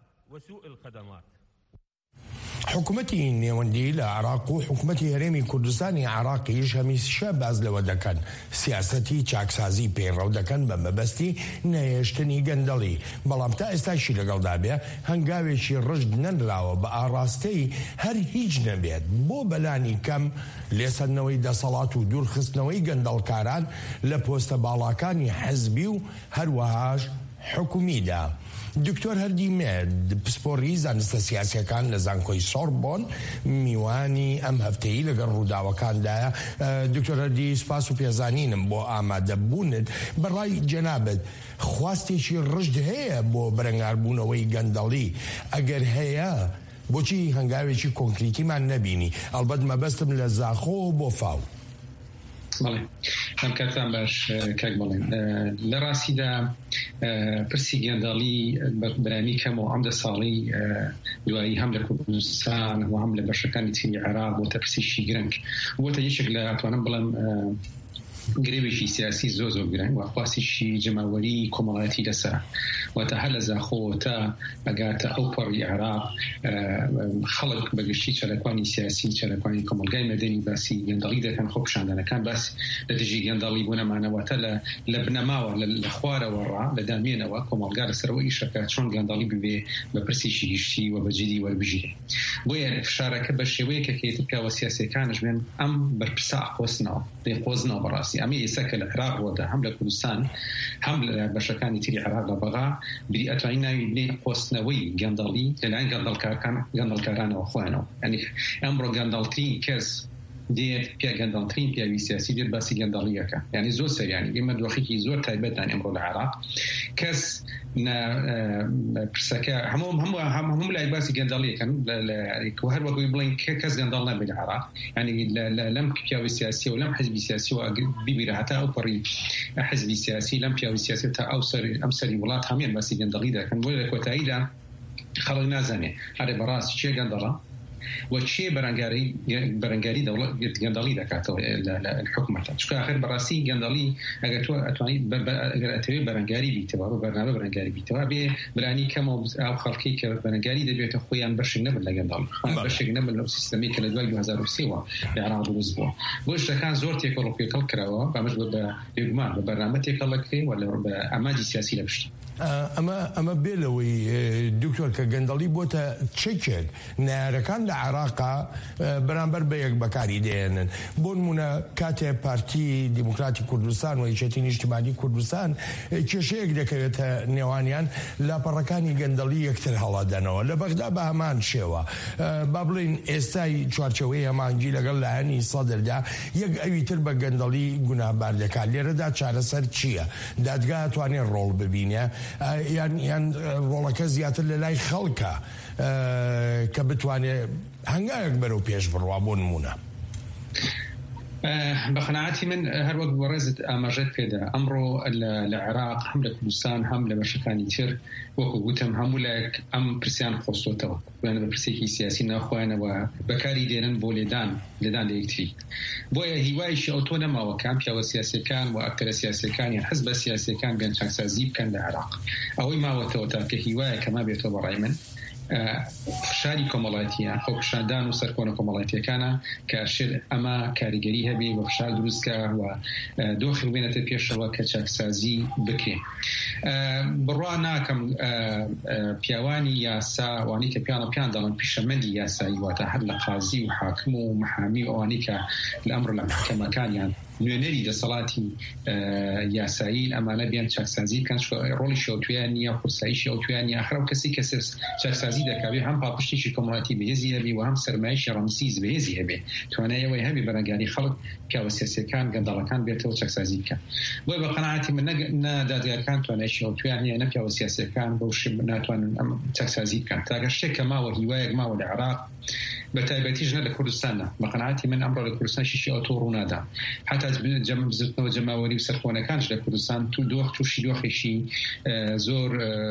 حکومەتی نێوەندی لە عێراق و حکومەتی هەرێمی کوردستانی عێراقیش هەمیشە باز لەوە دەکەن سیاسەتی چاکسازی پێڕەو دەکەن بە مەبەستی نەهێشتنی گەندەڵی. بەڵام تا ئێستاشی لەگەڵدا بێ هەنگاوێکی ڕژد نەنراوە بە ئاڕاستەی هەر هیچ نەبێت بۆ بەلانی کەم لێسەندنەوەی دەسەڵات و دوورخستنەوەی گەندەڵکاران لە پۆستە باڵاکانی حەزبی و هەروەهاش حکومیدا. دکتۆر هەردی مێد پسپۆڕی زانستە سیاسیەکان لە زانکۆی سۆربۆن میوانی ئەم هەفتەیە لەگەڵ ڕووداوەکاندایە. دکتۆر هەردی سپاس و پێزانینم بۆ ئامادەبوونت. بەڕای جەنابەت خواستێکی ڕژد هەیە بۆ بەرەنگاربوونەوەی گەندەڵی؟ ئەگەر هەیە بۆچی هەنگاوێکی کۆنکریتیمان نەبینی؟ ئەڵبەت مەبەستم لە زاخۆ بۆ فاو. بەڵێ ئەم کاتان باش کاک بڵێن لە ڕاستیدا پرسی گەندەڵی بەرانی کەم و ئەم دە ساڵی دوایی هەم لە کوردستان و هەم لە بەشەکانی تری عێراق بۆتە پرسیشی گرنگ بۆتە یەکێک لە ئەتوانم بڵێم گرێوێکی سیاسی زۆ زۆر گرنگ و خواستیشی جەماوەری کۆمەڵایەتی لەسەر واتە هەر لە زاخۆ تا ئەگاتە ئەو پەڕی عێراق خەڵک بەگشتی چەرەکوانی سیاسی چەرەکوانی کۆمەلگای مەدەنی باسی گەندەڵی دەکەن خۆ پیشاندانەکان باس لە دژی گەندەڵی بوونەمانەوەتە لە بنەماوە لە خوارەوە ڕا لە دامێنەوە کۆمەلگا لەسەرەوە ئیشەکە چۆن گەندەڵی ببێ بە پرسیشی گشتی و بەجددی وەربژێ بۆیە فشارەکە بە شێوەیەکە کە پیاوە سیاسیەکانش بێن ئەم بەرپرسا ئەقۆستنەوە دەیقۆزنەوە بەڕاستی ئەمە ئێستا لە عێراق ڕۆدا هەم لە کوردستان هەم لە بەشەکانی تری عێراق لە بەغا بری ئەتوانی ناوی بنێ قۆستنەوەی گەندەڵی لەلایەن گەندەڵکارانەوە خوانەوە. ئەنی ئەمڕۆ گەندەڵترین کەس دێت پیا گەندەڵترین پیاوی سیاسی دێت باسی گەندەڵیەکە یعنی زۆر سەریانی ئێمە دۆخێکی زۆر تایبەتان ئەمڕۆ لە عێراق کەس پرسەکە هەموو هەموو هەموو لای باسی گەندەڵیەکەن هەر وەکوی بڵین کەس گەندەڵ نابێت لە عێراق ینی لەم پیاوی سیاسی و لەم حزبی سیاسی و بیبیرە هەتا ئەو پەڕی حزبی سیاسی لەم پیاوی سیاسی تا ئەو ئەم سەری وڵات هەمیان باسی گەندەڵی دەکەن بۆ لە کۆتاییدا خەڵک نازانێ هەرێ بەڕاستی چێ گەندەڵە وشيء برانجاري برانجاري دولة جندالي ذكرته الحكومة شو آخر براسي جندالي أجر تو أتواني أجر أتوي برانجاري بيتوا برنامج برانجاري بيتوا بي براني كم أو خلقي كبرانجاري ده بيت أخويا برش النبل لجندال برش النبل لو سيستمي كلا دوال بهزار وسيوا يعرض الأسبوع وش كان زورتي يكون في كل كراوا بعمل بجماعة برنامج يكلك فيه ولا بأماجي سياسية بشتى أما أما بيلوي الدكتور كجندالي بوتا تشيكك ناركان العراق برانبر بيك بكاري دين بون منا كاتي بارتي ديمقراطي كردستان ويشتين اجتماعي كردستان تشيك دكتا نيوانيان لا بركاني جندالي يكتر هلا دانو لا بغدا بهمان شوا بابلين استاي تشارشوي همان جي لقال لاني صدر دا يك اي تربا جندالي غنا باردك على ردا شعر سر تشيا دادغا تواني رول ببينيا يعني يعني رولا زيادة اللي لا يخلقها أه كبتواني هنگا يكبروا بيش بروابون مونا أه بقناعتي من هر وقت ورزت أمجد كده أمره العراق حملة كردستان حملة مشكاني تير وكو قلتم همولك أم برسيان خصوصو توقف وأنا ببرسيكي سياسي ناخوانا وبكاري دينن بو لدان لدان ليكتفي بويا هوايش أوتونا ما وكان بيا وسياسي كان وأكتر سياسي كان يعني حزب سياسي كان بين شخص زيب كان العراق أوي ما وتوتا كهواية كما بيتوبر أيمن خشاري كومالاتيا خو خشاندان وسركون كومالاتيا كان كاشر أما كاريجريها بي وخشار دروسكا ودوخل بين تبيشوا كشخصازي بكري بروانا كم بيواني ياسا واني كبيانا بيان دالن بيشمندي ياسا يواتحد لقاضي وحاكم ومحامي واني كالأمر المحكمة كان يعني نوێنەری دەسەڵاتی یاسایی ئەمانە بیان چاکسازی کەن ڕۆڵی شەوتویان نیە قورساییشی ئەوتویان ئاخر و کەسی کە چاکسازی دەکاوێ هەم پاپشتێکی کۆمەڵاتی بەهێزی هەبێ و هەم سەرمایشی ڕەمسیز بەهێزی هەبێ توانایەوەی هەبێ بەرەنگاری خەڵک پیاوە سیاسیەکان گەندەڵەکان بێتەوە چاکسازی بکەن بۆی بە قەناعەتی من نە دادگاکان توانایشی ئەوتویان نیە نە پیاوە سیاسیەکان بەو شێوە ناتوانن ئەم چاکسازی بکەن تاکە شتێک کە ماوە هیوایەک ماوە لە عێراق بتایبەتیش نە لە کوردستانە بە قەناعەتی من ئەمڕۆ لە کوردستان شیشی ئۆتۆ ڕوونادا حتا بزرتنەوە جەماوەری و سەرخۆنەکانش لە کوردستان تو دۆخ تووشی دۆخێکی زۆر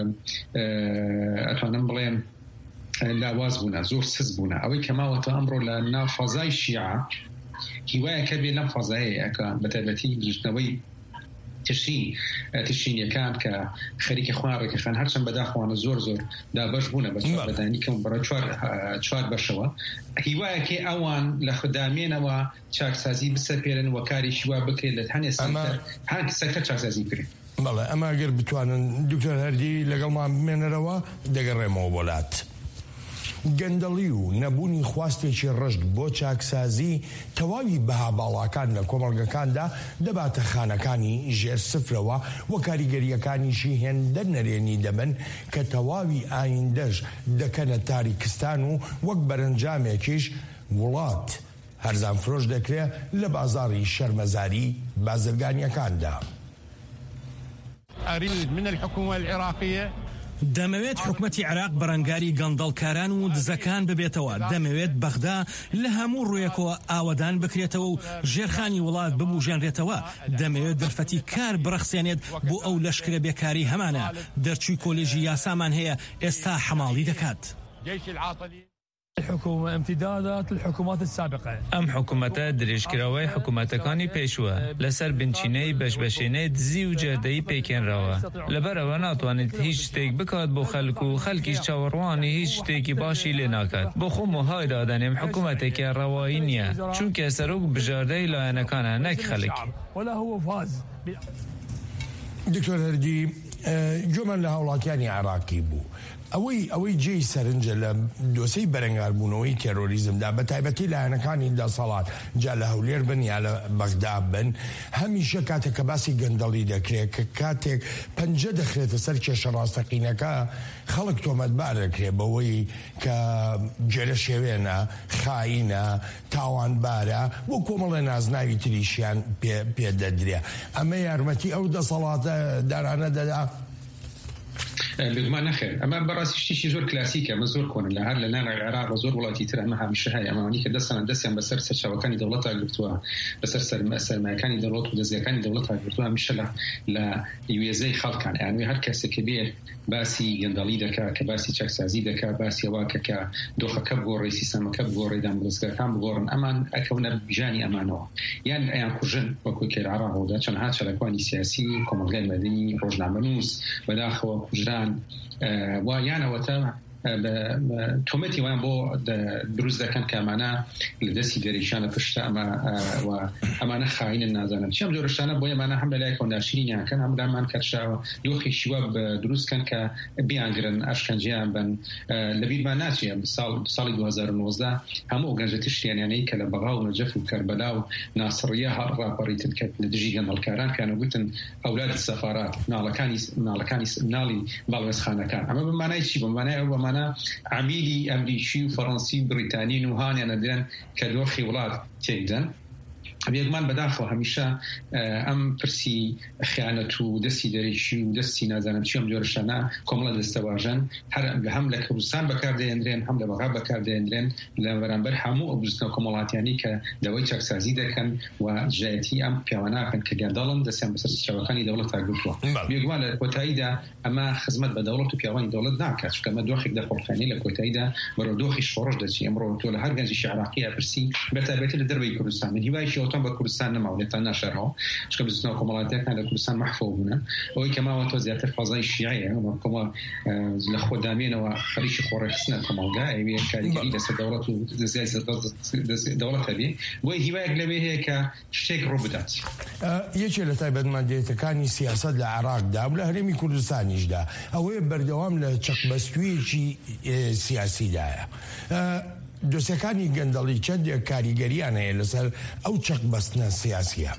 ئەتوانم بڵێم لاواز بوونە زۆر سز بوونە ئەوەی کە ماوەتە ئەمڕۆ لە ناو فەزای شیعە هیوایەکە بێ لەم فەزایەکە بەتایبەتی بزرتنەوەی تشين تشين كان كخريك خوارك خان هرشم بدا خوان زور زور دا باش بونا بس بداني كم برا چوار چوار بشوا هوايه كي اوان لخدامين و چاكسازي بسپيرن وكاري شوا بكري لتهني سنتر هان سكر چاكسازي كري والله اما اگر بتوانن دكتور هردي لقل ما من روا دقرمو بولات گەندەڵی و نەبوونی خواستێکی ڕشت بۆ چاکسازی تەواوی بەها باڵاکان لە کۆمەڵگەکاندا دەباتە خانەکانی ژێر سفرەوە و کاریگەریەکانیشی هێندە نەرێنی دەبن کە تەواوی ئایندەش دەکەنە تاریکستان و وەک بەرەنجامێکیش وڵات هەرزان فرۆش دەکرێت لە بازاڕی شەرمەزاری بازرگانیەکاندا. أريد من الحكومة العراقية دەمەوێت حکومەتی عێراق بەرەنگاری گەندەڵکاران و دزەکان ببێتەوە دەمەوێت بەغدا لە هەموو ڕوویەکەوە ئاوەدان بکرێتەوە و ژێرخانی وڵات ببوژێنرێتەوە دەمەوێت دەرفەتی کار بڕەخسێنێت بۆ ئەو لەشکرە بێکاری هەمانە دەرچووی کۆلێژی یاسامان هەیە ئێستا حەماڵی دەکات. الحكومة امتدادات للحكومات السابقة. ام حكومة دريش كراوي حكومة كاني بيشوا لسر بنشيني بشبشيني دزي و جردي بيكين روا لبرا وناتوانت هيش تيك بكات بو خلقو خلقيش چاورواني هيش تيكي باشي لناكات بو خمو هاي دادنم حكومة كي رواينية چونك سروق بجردي لانا كان نك خلق ولا هو فاز. دكتور هردي جمل هاوڵاتیانی عراقی بوو ئەوەی ئەوەی جێی سەرنجە لە دۆسەی بەرەنگاربوونەوەی تێرۆریزمدا بە تایبەتی لایەنەکانی دەسەڵات جا لە هەولێر بن یا لە بەغدا بن هەمیشە کاتێک کە باسی گەندەڵی دەکرێت کە کاتێک پەنجە دەخرێتە سەر کێشە ڕاستەقینەکە خەڵک تۆمەتبار دەکرێت بەوەی کە جێرە شێوێنە خاینە تاوانبارە بۆ کۆمەڵێ نازناوی تریشیان پێدەدرێ ئەمە یارمەتی ئەو دەسەڵاتە دارانە دەدا. بگمان نخیر اما براستی شی زور کلاسیکه مزور کنن لهر لنا العراق زور ولایتی تر ما همیشه های اما ونی که دستان دستیان بسر سرچاوکانی دولت اگرتوا بسر سر سرمایه‌کانی دولت و دزیکانی دولت اگرتوا همیشه لا لا یوزی خلقان یعنی هر کسی که بیه باسی گندالی دکا که باسی چکسازی دکا باسی واکه که دوخه کب گوری سیستم کب گوری دام بزرگان بگورن اما اکون بجانی امانو یعنی ایام کجن وکو که العراق وده چون هات شلکانی سیاسی کمرگان مدنی روزنامه‌نویس و داخل کجران و یعنی وقتا تومتي وين بو دروز كان كمانا لدسي دريشانه پشتا اما و امانه خاين النازانه شم دورشانه بو امانه هم لا يكون عشرين كان هم دائما كرشا دوخي شباب دروز كان ك بيانغرن اشكنجيان بن لبيد ما ناتي بصال بصال دو هزار وانوزده هم اوغانجتش يعني كلا بغاو نجف وكربلاء وناصريه هرا بريت الكت لدجي جنال كاران كانوا قلت اولاد السفارات نالكاني نالكاني نالي بالوس خانه كان اما بمعنى شي بمعنى أنا عميلي أمريكي وفرنسي بريطاني وهاني أنا دين كدوخي ولاد تيجدن بيجمان بداخل همیشه ام پرسی خیانت و دستی دریشی و دستی نازنم چیم جورشنا کاملا دستواجن هر هم لکروسان بکرده اندرین هم لبغا بکرده اندرین لورانبر همو ابزنا کاملات یعنی که دوای چک سازی دکن و جایتی ام پیوانا کن که گندالن دستم بسر شبکانی دولت اگرتوا بيجمان کوتایدا اما خدمت به دولت و پیوانی دولت ناکش که ما دوخی در خلقانی لکوتایدا برو دوخی شورش دچی امرو تو هر گنجی عراقی پرسی بتابعت لدربی کردستان من هیوایش اوتان با کردستان نماولت نشرها چون بزنه کمالات کن کردستان محفوظونه و کما تو زیاتر فضای شیعه و کما لخدامین و خلیج خورشسن کمالگا ای کاری دست دولت و دولت هذه و هیوای اغلبیه که شک رو بدات یکی لطایبت مادیت کانی سیاست لعراق داوله هرمی کردستانیش دا او بردوام لچق بستویی سیاسی دایا دوسەکانی گەندەڵی چەندێک کاریگەریانەیە لەسەر ئەو چەق بەستنە سیاسیە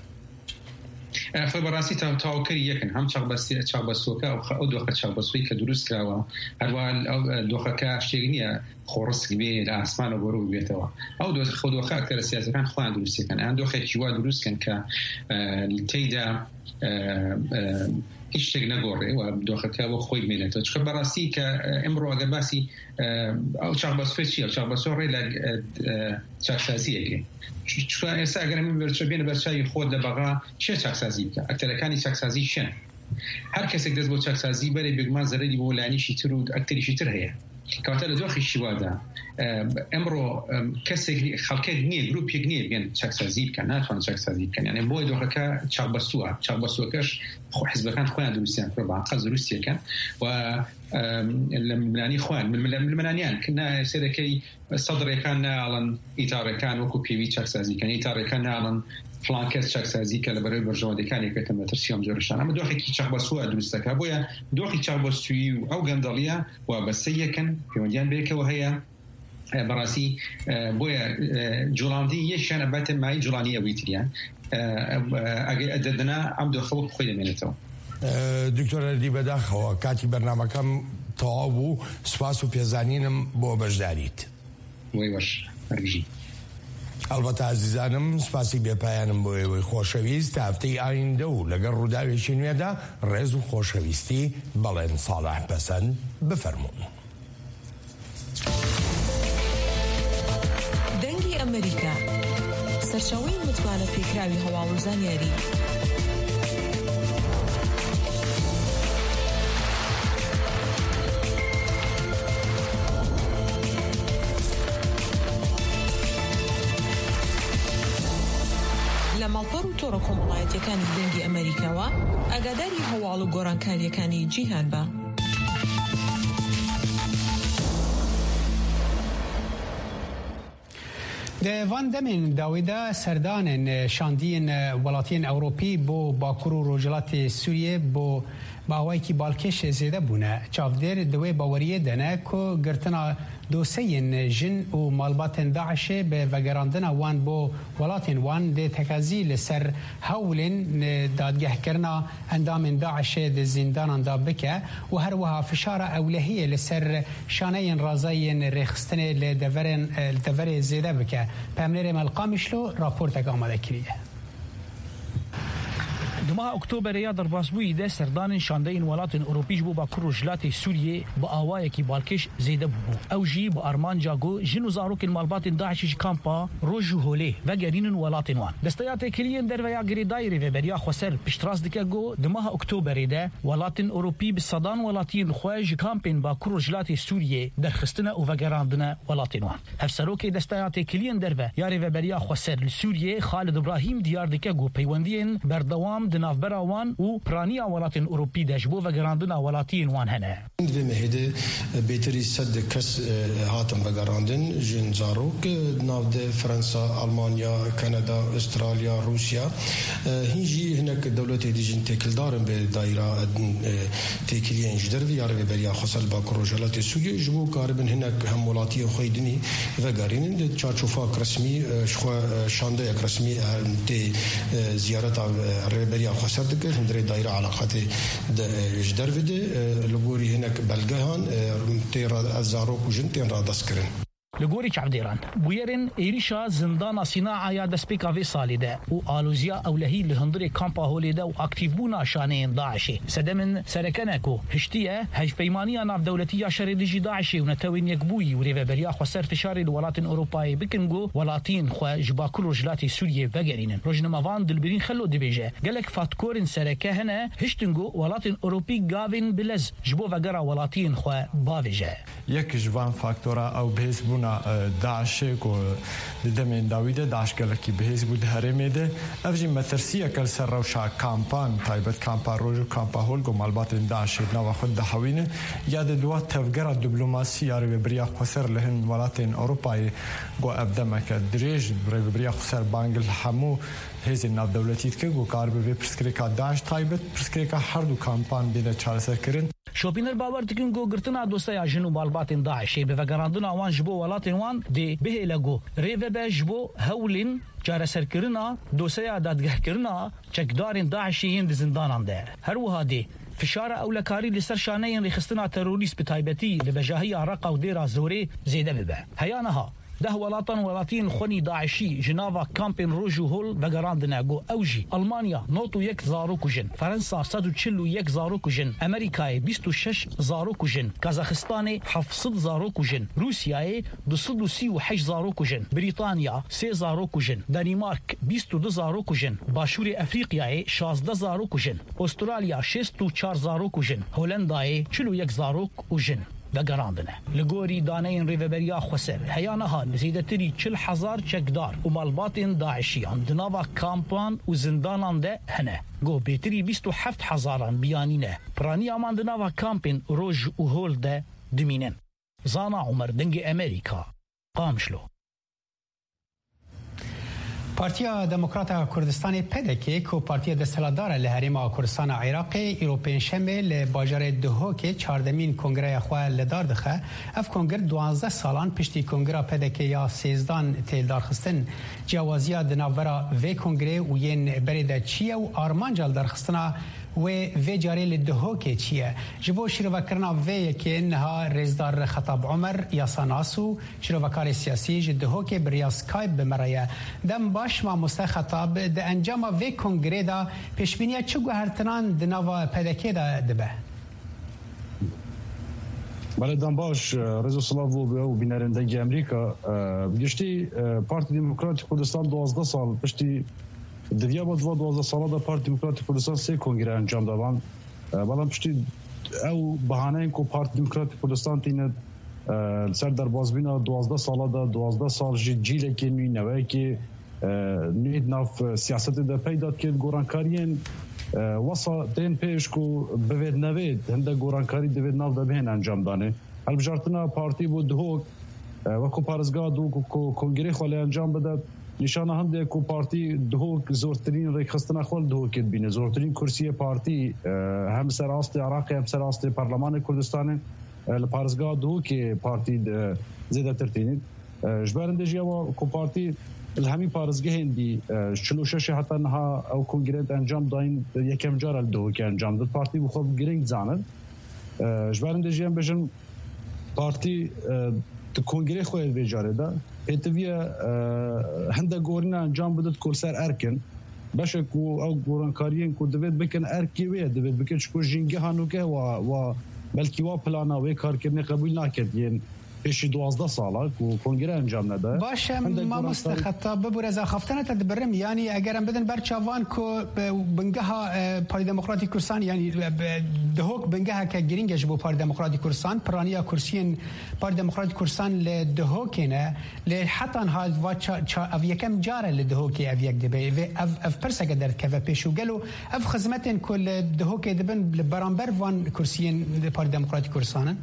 خۆی بەڕاستی تا تاواکەری یەکن هەم چاق بەستی چاق بەستوەکە ئەو دۆخە چاق بەستووی کە دروست کراوە هەروە ئەو دۆخەکە شتێک نییە خۆڕستی بێ لە ئاسمانە بۆرە بێتەوە ئەو خۆ دۆخە کە لە سیاسەکان خۆیان دروستیەکەن ئەیان دۆخێکی وا دروستکەن کە تێیدا هیچ شتێک نەگۆڕێ و دۆخەکە بۆ خۆی بمێنێتەوە چکە بەڕاستی کە ئەمڕۆ ئەگەر باسی ئەو چاق بەستوێ چییە چاق بەستوە ڕێ لە چاکسازیەکەی چکە ئێستا ئەگەر من بەرچە بێنە بەرچاوی خۆت لە بەغا چێ چاکسازی بکە ئەکتەرەکانی چاکسازی شێن هەر کەسێک دەست بۆ چاکسازی بەرێ بێگومان زەرەری بۆ لایەنیشی تر و ئەکتەریشی تر هەیە کەواتە لە دۆخیشی وادا ئەمڕۆ کەسێک خەڵکێک نییە گروپێک نییە بێن چاکسازی بکەن ناتوانن چاکسازی بکەن یعنی بۆی دۆخەکە چاق بەستووە چاق بەستووەکەش خۆ حیزبەکان خۆیان دروستیان کردووە بەعقل دروستیەکەن و لە ململانی خۆیان ململانیان سێرەکەی سەدرێکان ناڵن ئیتارەکان وەکو پێوی چاکسازیکەن ئیتارەکان ناڵن فلان کەس چاکسازی کە لەبەرەوەی بەرژەوەندەکانی کە مەترسیام جۆرشان ئەمە دۆخێکی چاق بەستووە دروستەکە بۆیە دۆخی چاق بەستووی و ئەو گەندەڵیە وابەستەی یەکەن پەیوەندیان بەیەکەوە هەیە بەڕاستی بۆیە جوڵاندی یەکیان ئەباتە مای جوڵانی ئەوەی تریان دەدەنا ئەم دۆخەوە خۆی دەمێنێتەوە دکتۆر ئەردی بەداخەوە کاتی بەرنامەکەم تەواو بوو سوپاس و پێزانینم بۆ بەشداریت وەی باش هەرگیژی ئەلبەتە عزیزانم سپاسی بێپایانم بۆ ئێوەی خۆشەویست تا هەفتەی ئایندە و لەگەڵ ڕووداوێکی نوێدا ڕێز و خۆشەویستی بەڵێن ساڵح پەسەند بفەرموون. دەنگی ئەمریکا سەرچاوەی متمانە پێکراوی هەواڵ و زانیاری لە ماڵپەڕ و تۆڕە کۆمەڵایەتیەکانی دەنگی ئەمریکاوە ئاگاداری هەواڵ و گۆڕانکاریەکانی جیهان بە. وان دمین داویدا سردان شاندین ولاتین اوروپی بو باکور و روجلات سوریه بو باوایی کی بالکش زیده بونه چافدر دوی باوریه دنه که گرتنا دوسین جن و مالبات داعش به وگراندن وان بو ولاتین وان ده تکازی لسر هولین دادگه کرنا اندام داعش ده زندان دا بکه و هر وها فشار اولهیه لسر شانین رازاین رخستن لدورن لدور زیده بکه پامنر ملقامشلو راپورت آماده کریه. دما اکتبر یا در باسبوی ده سردان شاندین ولات اروپیش بو با کروجلات سوریه با آوای کی بالکش زیده بو او جی با ارمان جاگو جنو زاروک مالبات داعش کامپا روجو هوله و گرین ولات وان دستیات کلین در ویا گری دایره و بریا خسر پشتراس دکه گو دما اکتبر ده ولات اروپی بصدان ولاتین خواج کامپین با کروجلات سوریه در خستنه او وگراندنه ولات وان هفسروک دستیات کلین در و یاری و بریا خسر سوریه خالد ابراهیم دیار دکه گو پیوندین بردوام دناف براوان و پرانیا ولاتین اروپی دجبو و گراندنا ولاتین وان هنه و مهده بهتری صد کس هاتم بگراندن جن زاروک ناو ده فرانسا آلمانیا کانادا استرالیا روسیا هنجی هناك دولت دیجن تکل دارن به دایره تکلیه جدر و یاره بریا خصل با کروجلات سوریه جبو کاربن هناك هم ولاتی خویدنی و گارینن چارچوفاک رسمی شخوا شانده یک رسمی تی زیارت بریا خسر دکه هندره دایره علاقات جدر وده لگوری هناك بلگهان تیرا ازاروک و جن تین را دست کرن لگوری چعبدیران بویرن ایریشا زندان صناعه یا دسپیکا وی سالی ده و آلوزیا اولهی لهندری کامپا هولی ده و اکتیف بونا شانه داعشی سدمن سرکنکو هشتیه هج پیمانی ناف دولتی یا شریدیجی داعشی و نتوین یکبوی و ریو بریا خسر فشاری لولاتین اروپایی بکنگو ولاتین خو جباکل رجلاتی سوریه وگرینن رجنموان دلبرین خلو دبیجه گلک فاتکورن سرکه هنه هشتنگو ولاتین اروپی گاوین بلز جبو وگرا ولاتین خو باویجه یک جوان فاکتورا او بهز داعش کو دمن داویده داعش گلکی بهز بود هرمیده افجی مترسیه کل سر روشا کامپان تایبت کامپا روج کامپا هول گو مالبات داعش نو خود دحوینه یاد دو تفجر دیپلماسی یاری بریا خسر لهن ولاتین اروپای گو ابدمک دریج بریا خسر بانگل همو هزی ناو دولتیت که گو کار به پرسکریکا داعش تایبت پرسکریکا هر دو کامپان بیده چالسر کرن شوپینر باور دکن گو گرتنا دوستای جنو بالبات داعش به وگراندن وان جبو ولاتین وان دی به لگو ریو به جبو هولین جار سرکرنا دوستای دادگاه کرنا چکدارین داعشی هند زندانان ده هر وهادی فشار اولکاری لسر شانه رخصتنا تروریست بتایبتی لبجاهی عراق و دیر زوری زیده ببه هیانها ده ولاتن ولاتین خونی داعشی جناوا کامپین روجو هول وگراندنه گو اوجی المانیا نوتو یک زارو کجن فرانسا صد و چل و یک زارو کجن امریکای بیست و شش زارو کجن کازاخستان هفتصد زارو کجن روسیای دوصد و سی و هشت زارو کجن بریتانیا سه زارو کجن دانمارک بیست و دو زارو کجن باشور افریقیای شانزده زارو کجن استرالیا شصت و چهار زارو کجن هلندای چل و یک زارو کجن وگراندنه لگوری دانین ریوبریا خسر هیانها نزیدتری چل هزار چکدار و مالباتین داعشیان دناوا کامپان و زندانان ده هنه گو بیتری بیست و هفت هزاران بیانینه پرانی امان دناوا کامپین روژ و هول ده دمینن زانا عمر دنگ امریکا قامشلو پارتیا دموکرات کردستان پدکی کو پارتیا دستهلدار لهریما کردستان عراق ایروپین شمل باجر دهوک چهاردمین کنگره خو لدار دخه اف کنگر دوازده سالان پشتی کنگره پدکی یا سیزدان تیلدار خستن جوازیا دناورا و کنگره و ین برید چیه و آرمانجال در خستنا و وی جاری لدهوک چیه جبو شروع وی که انها رزدار خطاب عمر یاسان آسو شروع کار سیاسی جدهوک بریاس کایب بمرایه دم باش ما مسته خطاب ده انجام وی کنگره دا پیشبینیه چگو هرتنان دناوا پدکه دا دبه بله دم باش رزو سلاو و بینرندگی امریکا بگشتی پارتی دموکراتی کردستان دوازده سال پشتی دویا با دو دوازده ساله دا پارتی دموکراتی کردستان سه کنگره انجام دادن بلان پشتی او بهانه این که پارتی دموکراتی کردستان تینه سر در بازبینا دوازده ساله دا دوازده سال جی جیله که نوی نوی که نوید ناف سیاست دا پیداد که گورانکارین واسا تین پیش که بوید نوید هنده گورانکاری دوید ناف دا بهن انجام دانه هل بجارتنا پارتی بود هوک وکو پارزگاه دو که کنگره خواهی انجام بدد نشانه هم ده کو پارتی دهوک زورترین ریخستنا خال دهوک بینه زورترین کرسی پارتی هم سراست عراق هم سراست پارلمان کردستان لپارزگاه دهوک پارتی زیاده ترتینید جبرنده جیوا کو پارتی الهمی پارزگاه هندی چلو شش حتی نها او کنگره انجام داین یکم جار دهوک انجام داد پارتی بخواب گرینگ زاند جبرنده جیوا بجن پارتی تو کنگره خواهد بیجاره ده پیتویه هنده گورنا انجام بدد کل سر ارکن باشك او گورانکاریین کو دوید بکن ارکیوی دوید بکن چکو جنگه هانوکه و و بلکی وا پلانا و کارکردن قبول نکرد یعنی پیش دوازده ساله کو کنگره انجام نده باشه ما مستخطاب ببرز خفتنه تدبرم یعنی اگرم بدن برچوان کو بنگها پارتی دموکراتی کردستان یعنی دهوک بنگها که گرینگش بو پارتی دموکراتی کردستان پرانیا کرسین پارتی دموکراتی کردستان لدهوکینه لحتى هاد و اف یکم جاره لدهوکی اف یک دبی و اف پرسه قدر که پیشو گلو اف خدمتن کل دهوکی دبن برانبر وان کرسین پارتی دموکراتی کردستان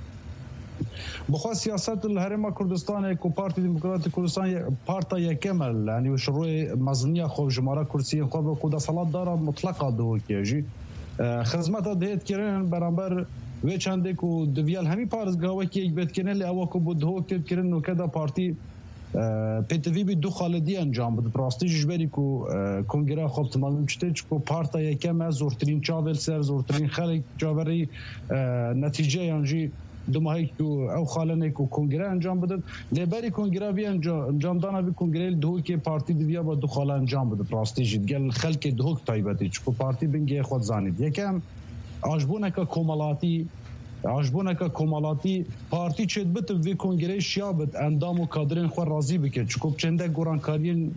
بخوا سیاست الهرم کردستان کو پارتی دموکراتی کردستان پارتا یکمل یعنی شروع مزنیه خو جمهوری کرسی خو کو د صلات دار مطلقه دو کیجی خدمت دهت کرن برابر و چند کو دویال همی پارزگاه کی یک بت کنه او کو بود هو کت کرن نو کدا پارتی پتوی بی دو خالدی انجام بده راستی جبری کو کنگره خوب تمام چته کو پارتا یکم زورترین چاول سر زورترین خلق جابری نتیجه یعنی دو ماهی که او خالنه که کنگره انجام بده لبری کنگره بی انجام دانا بی کنگره دو که پارتی دویا با دو خاله انجام بده راستی جد گل خلق دو تایبتی چکو پارتی بینگه خود زانید یکم عجبونه که کمالاتی عجبونه که کمالاتی پارتی چید بت وی کنگره شیابت اندام و کادرین خود راضی بکرد چکو چنده گورانکارین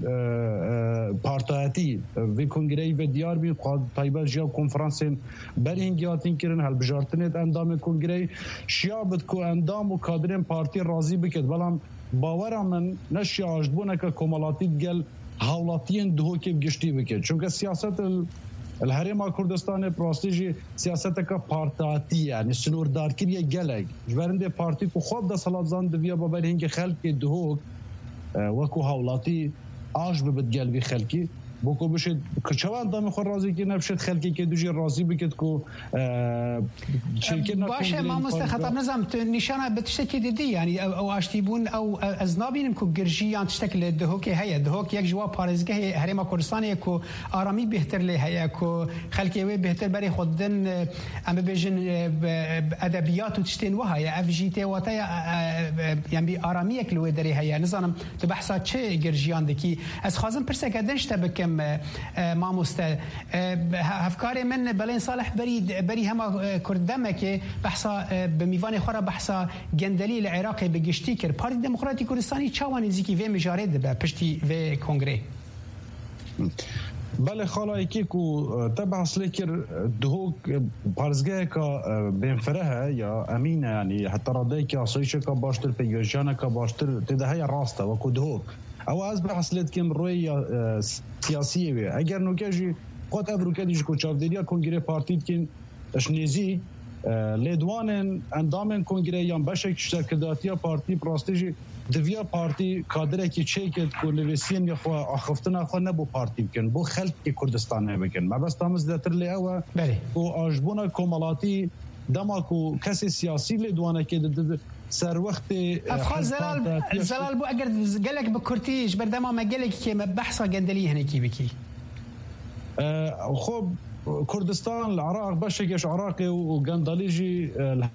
پارتایتی وی کنگره و دیار بین خود تایبت جیاب کنفرانسین بری هنگیاتین کرن هل بجارتنید اندام کنگره شیابت که اندام و کادرین پارتی راضی بکرد بلام باورم من نشی عجبونه که کمالاتی گل حولاتین دو که بگشتی بکرد چونکه سیاست الهرم کردستان پراستیجی سیاست کا پارتاتی یعنی سنوردارکری گلگ جبرنده پارتی کو خوب د سلات زان دویا ببر هنگ خلق دهوک وکو حولاتی آج ببد گلوی خلقی بوکو بشه کچوان دام خور راضی که نبشد خلقی که دوجی راضی بکد کو باشه ما مستخطب نظام نشانه بتشتكي دیدی یعنی او اشتیبون او از نابینم کو گرجیان تشتکل دهوک هيا دهوک یک جواب پارزگاه هرم کردستان کو آرامی بهتر له هيا کو خلقی و بهتر برای خودن ام بجن ادبیات و تشتین وهاي اف جی تی و تا یعنی آرامی کلو دری هيا نظام تو بحثات چه گرجیان دکی از خازم پرسکدنش تبکم ما مست هفکار من بلین صالح بری بری هما کردمه که بحثا بمیوان خورا بحثا گندلی العراقی بگشتی کرد پارتی دموکراتی کردستانی چاوانی زیکی وی مجارد به پشتی وی کنگره بله خالایی که کو تبحث لیکر دهوک پارزگاه که بینفره یا امینه یعنی حتی راده که آسایش که باشتر پیگوشانه که باشتر تدهی راسته و که دهوک او از بحث لید کم روی سیاسیه وی اگر نوکه قد افروکه دیش کو چاودریا کنگره پارتید کن اشنیزی لیدوان اندام کنگره یا بشک شرکداتی پارتی پراستیجی دویا پارتی کادره که چیکت کو نویسین یا خو اخفتنا خو نبو پارتی کن بو خلق کردستان نه بکن ما بس تامز دتر لی او کو اجبونا کمالاتی دما کو کسی سیاسی لیدوانه که سر وقت افخاز زلال زلال بو اگر قالك بكرتيج بردما ما قالك كي بحثا قندلي هنا كي بكي خب كردستان العراق بشكش عراقي وقندليجي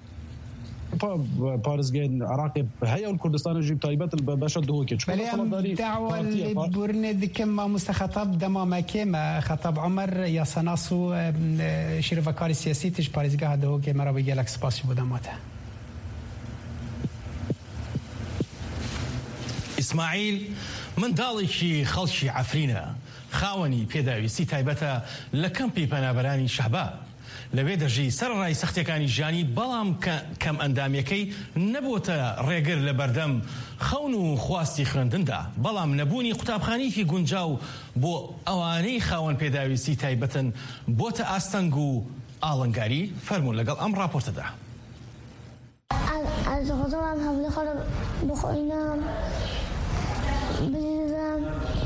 بارزجين عراقي هيا الكردستان جيب طيبات البشد هو كيتش بلي دعوة اللي بورند كما مستخطب دما ما كما خطب عمر يا سناسو شرف كاري سياسي تش بارزجا هذا هو كما ربي جالك سباسي بدماته اسماعیل منداڵێکی خەڵکی عەفرینە خاوەنی پێداویستی تایبەتە لە کەمپی پەنابەرانی شەحبا لەوێ دەژی سەرڕای سەختیەکانی ژیانی بەڵام کەم ئەندامیەکەی نەبووتە ڕێگر لە بەردەم خەون و خواستی خوێندندا بەڵام نەبوونی قوتابخانەیەکی گونجاو بۆ ئەوانەی خاوەن پێداویستی تایبەتن بۆتە ئاستەنگ و ئاڵنگاری فەرموون لەگەڵ ئەم راپۆرتەدا از خودم هم حمله خودم بخوینم بزیدم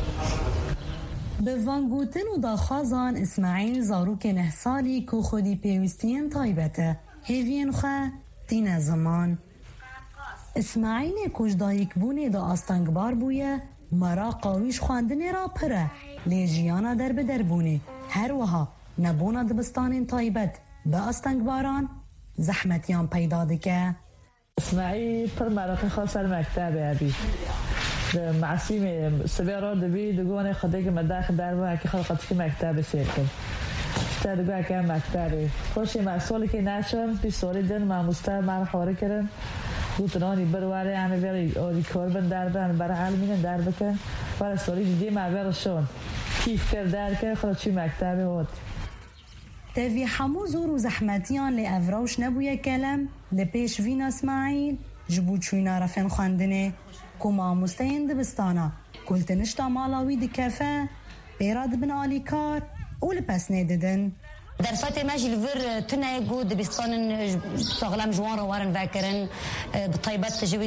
به وانگوتن و داخوازان اسماعیل زاروک نه سالی که خودی پیوستین تایبته هیوین خواه دین زمان اسماعیل کجدایک بونه دا آستانگبار بویه مرا قاویش خواندنی را پره لیجیانا در به در بونه هر وها نبونا دبستان تایبت به آستانگباران زحمتیان پیدا دکه اسماعیل پر مراقی خواست سر مکتب ابی معصیم سبیرا دبی دگونه خدای که مداخل در و که خلق خاطر مکتب سیکل تا دگونه که مکتبی خوشی مسئولی که نشم بی سوری دن ماموستا من خاره کردم گوتنانی برواره همه بری آدی کار بند در بند برای علمین در بکن برای سوری دیگه معبرشون کیف کرد در که خود چی مکتبی هات تفي حمو زور زحمتيان لأفروش نبويا كلام لبيش فينا اسماعيل جبو تشوينا رفن خواندنه كما مستين دبستانا كل تنشتا مالاوي دي كافا بيراد بن آليكار ولبس نددن درسات ماجي الفر تنا يقول دبستان صغلام جوان روارن فاكرن بطيبات تجوي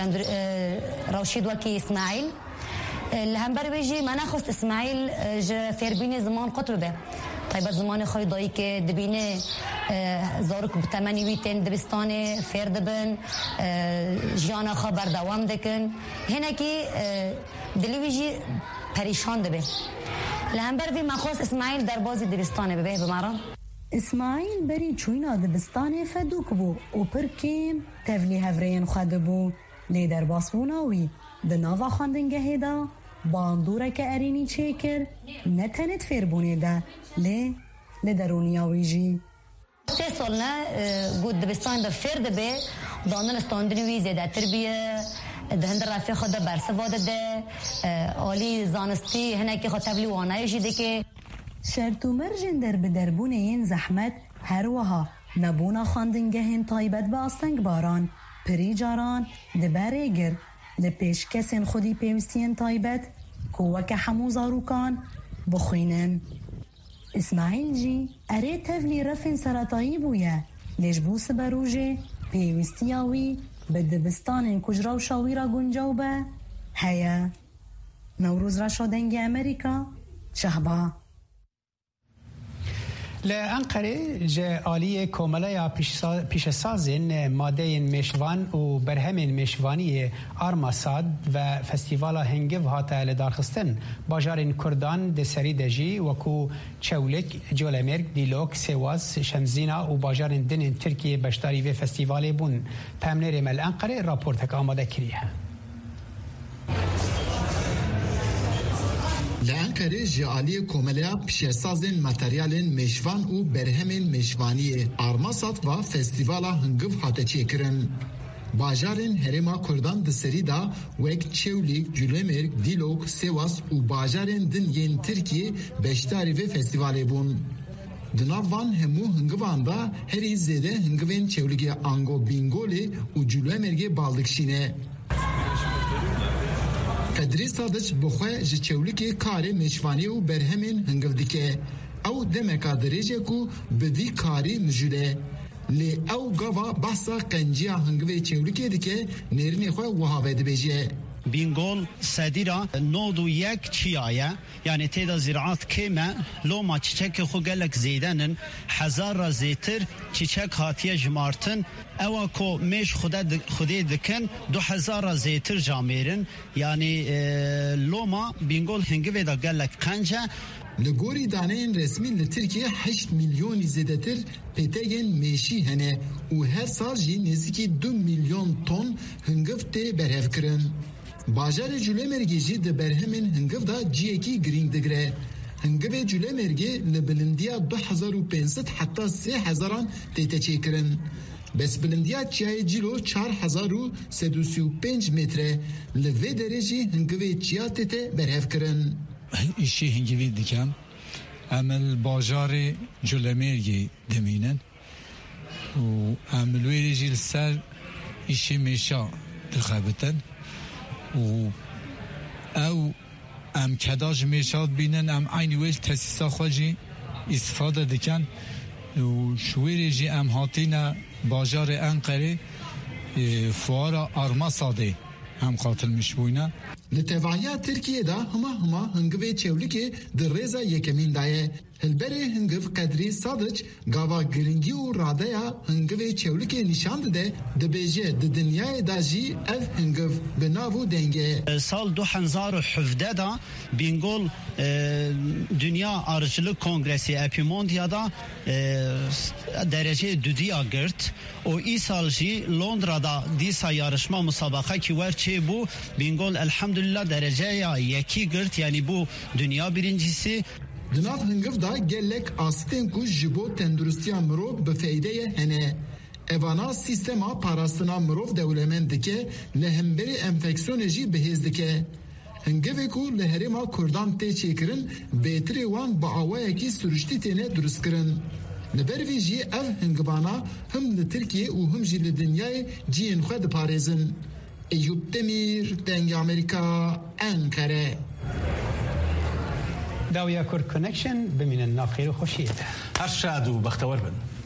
روشيد وكي اسماعيل الهمبر بيجي ما ناخذ اسماعيل فيربيني زمان قطبه طيب زمان خاي دایی که دبینه زارک بتمنی ویتن دبستان فرد بن جانا خبر دوام دکن هنا کی دلیویجی پریشان دبه لهمبر وی مخصوص اسماعیل در بازی دبستان به بمارا اسماعیل بری چوینا دبستان فدوک بو او پرکیم تفلی هفرین خود بو لی در باسبوناوی دناوا خواندنگه هدا باندوره که ارینی چیکر نتنت فیربونه ده لی لدرونیاوی جی سه سال نه گود دبستان به فرد به دانن استاندنوی زیده تربیه دهند رفیق خود برسواده ده آلی زانستی هنه که خود تبلی وانه جیده که شرطو مرجن در بدربونه این زحمت هر وها نبونا خاندنگه هن طایبت به آستنگ باران پری جاران دبره گر لپیش کسین خودی پیوستین طایبت کوک حمو زاروکان بخوینن اسماعیل جی اره تفلی رفن سرطایی بویا لیش بوس بروجه پیوستیاوی به دبستان کجرا و شاویرا گنجاو به هیا نوروز را شدنگ امریکا شهبا لأنقره جالی کوملای پیشسازین ماده مشوان و برهم مشوانی آرماساد و فستیوال هنگو هاتا لدارخستن باجار کردان دسری دجی وکو چولک جولمرگ دیلوک سواز شمزینا و باجار دن ترکیه بشتاری و فستیوال بون پامنر مل انقره راپورتک آماده کریه لأنقره جعالی کوملیا پیشسازین متریالین مشوان و برهمین مشوانی آرماسات و فستیوالا هنگو هاته چیکرن. باجارین هرما کردان دسری دا وک چولیک جولمرگ دیلوک سواس و باجارین دن ین ترکیه بشتاری و فستیوالی بون. دناوان همو هنگوان دا هری زیده هنگوین چولیک آنگو بینگولی و جولمرگ بالدکشینه. قدری صادق بخواه جچولیکی کاری مشوانی و برهمین هنگو دیکه او دمکا دریجه کو بدی کاری مجوده لی او گاوا بحثا قنجیا هنگوی چولیکی دیکه نیرنی خواه وحاوه دبیجه بینگول سدیرا نودو یک چیایه یعنی تیدا زراعت کمه لوما چیچک خو گلک زیدنن هزار را زیتر چیچک هاتیه جمارتن اوا کو میش خودی دکن دو هزار را زیتر جامیرن یعنی لوما بینگول هنگوی دا گلک قنجه لگوری دانه رسمی لترکیه هشت میلیون زیدتر پیتگین میشی هنه و هر سال جی نزدیکی دو میلیون تن هنگفته برهف کرن. باجار جولمرگی جی ده برهمین هنگف دا جیکی گرینگ دگره. هنگف جولمرگی لبلندیا دو هزار و پنجصد حتی سه هزاران تیته چی کرن. بس بلندیا چیای جیلو چار هزار و سد و سی و پنج متره لوی درجی هنگف چیا تیته برهف کرن. ایشی هنگوی دیکم عمل باجار جولمرگی دمینن و عملوی رجیل سر ایشی میشا دخابتن و او ام کداج میشاد بینن ام عینی ویل تسیسا خواجی استفاده دکن و شوی رجی ام هاتین باجار انقره فوارا آرماساده هم قاتل مشبوینا لتوعیه ترکیه دا هما هما هنگوی چولی که در ریزا یکمین دایه هلبری هنگف قدری صادج گاوا گرنگی و رادیا هنگف چولک نشان ده دبیجه د دنیای داجی اف هنگف بناو دنگه سال دو هزار و هفده دا بینگول dünya arıcılık kongresi Epimondiya'da e, derece düdüya girt. O isalji Londra'da disa yarışma musabaka ki var çe bu bingol elhamdülillah dereceye yeki girt yani bu dünya birincisi. Dünav hıngıv da gellek asiten ku jibo tendurustiya mırov befeydeye hene. Evana sistema parasına mırov devlemendike lehemberi enfeksiyoneji behezdike. هنگوی کو لهرما کردان تی چیکرن بهتری وان با آوایی کی سرشتی تینه درست کرن. لبروی جی اف هنگوانا هم لترکیه و هم جی لدنیای جین خود پارزن. ایوب دمیر دنگ امریکا انکره. داویا کرد کنکشن بمینن ناخیر و خوشید. هر شاد و بختور بن.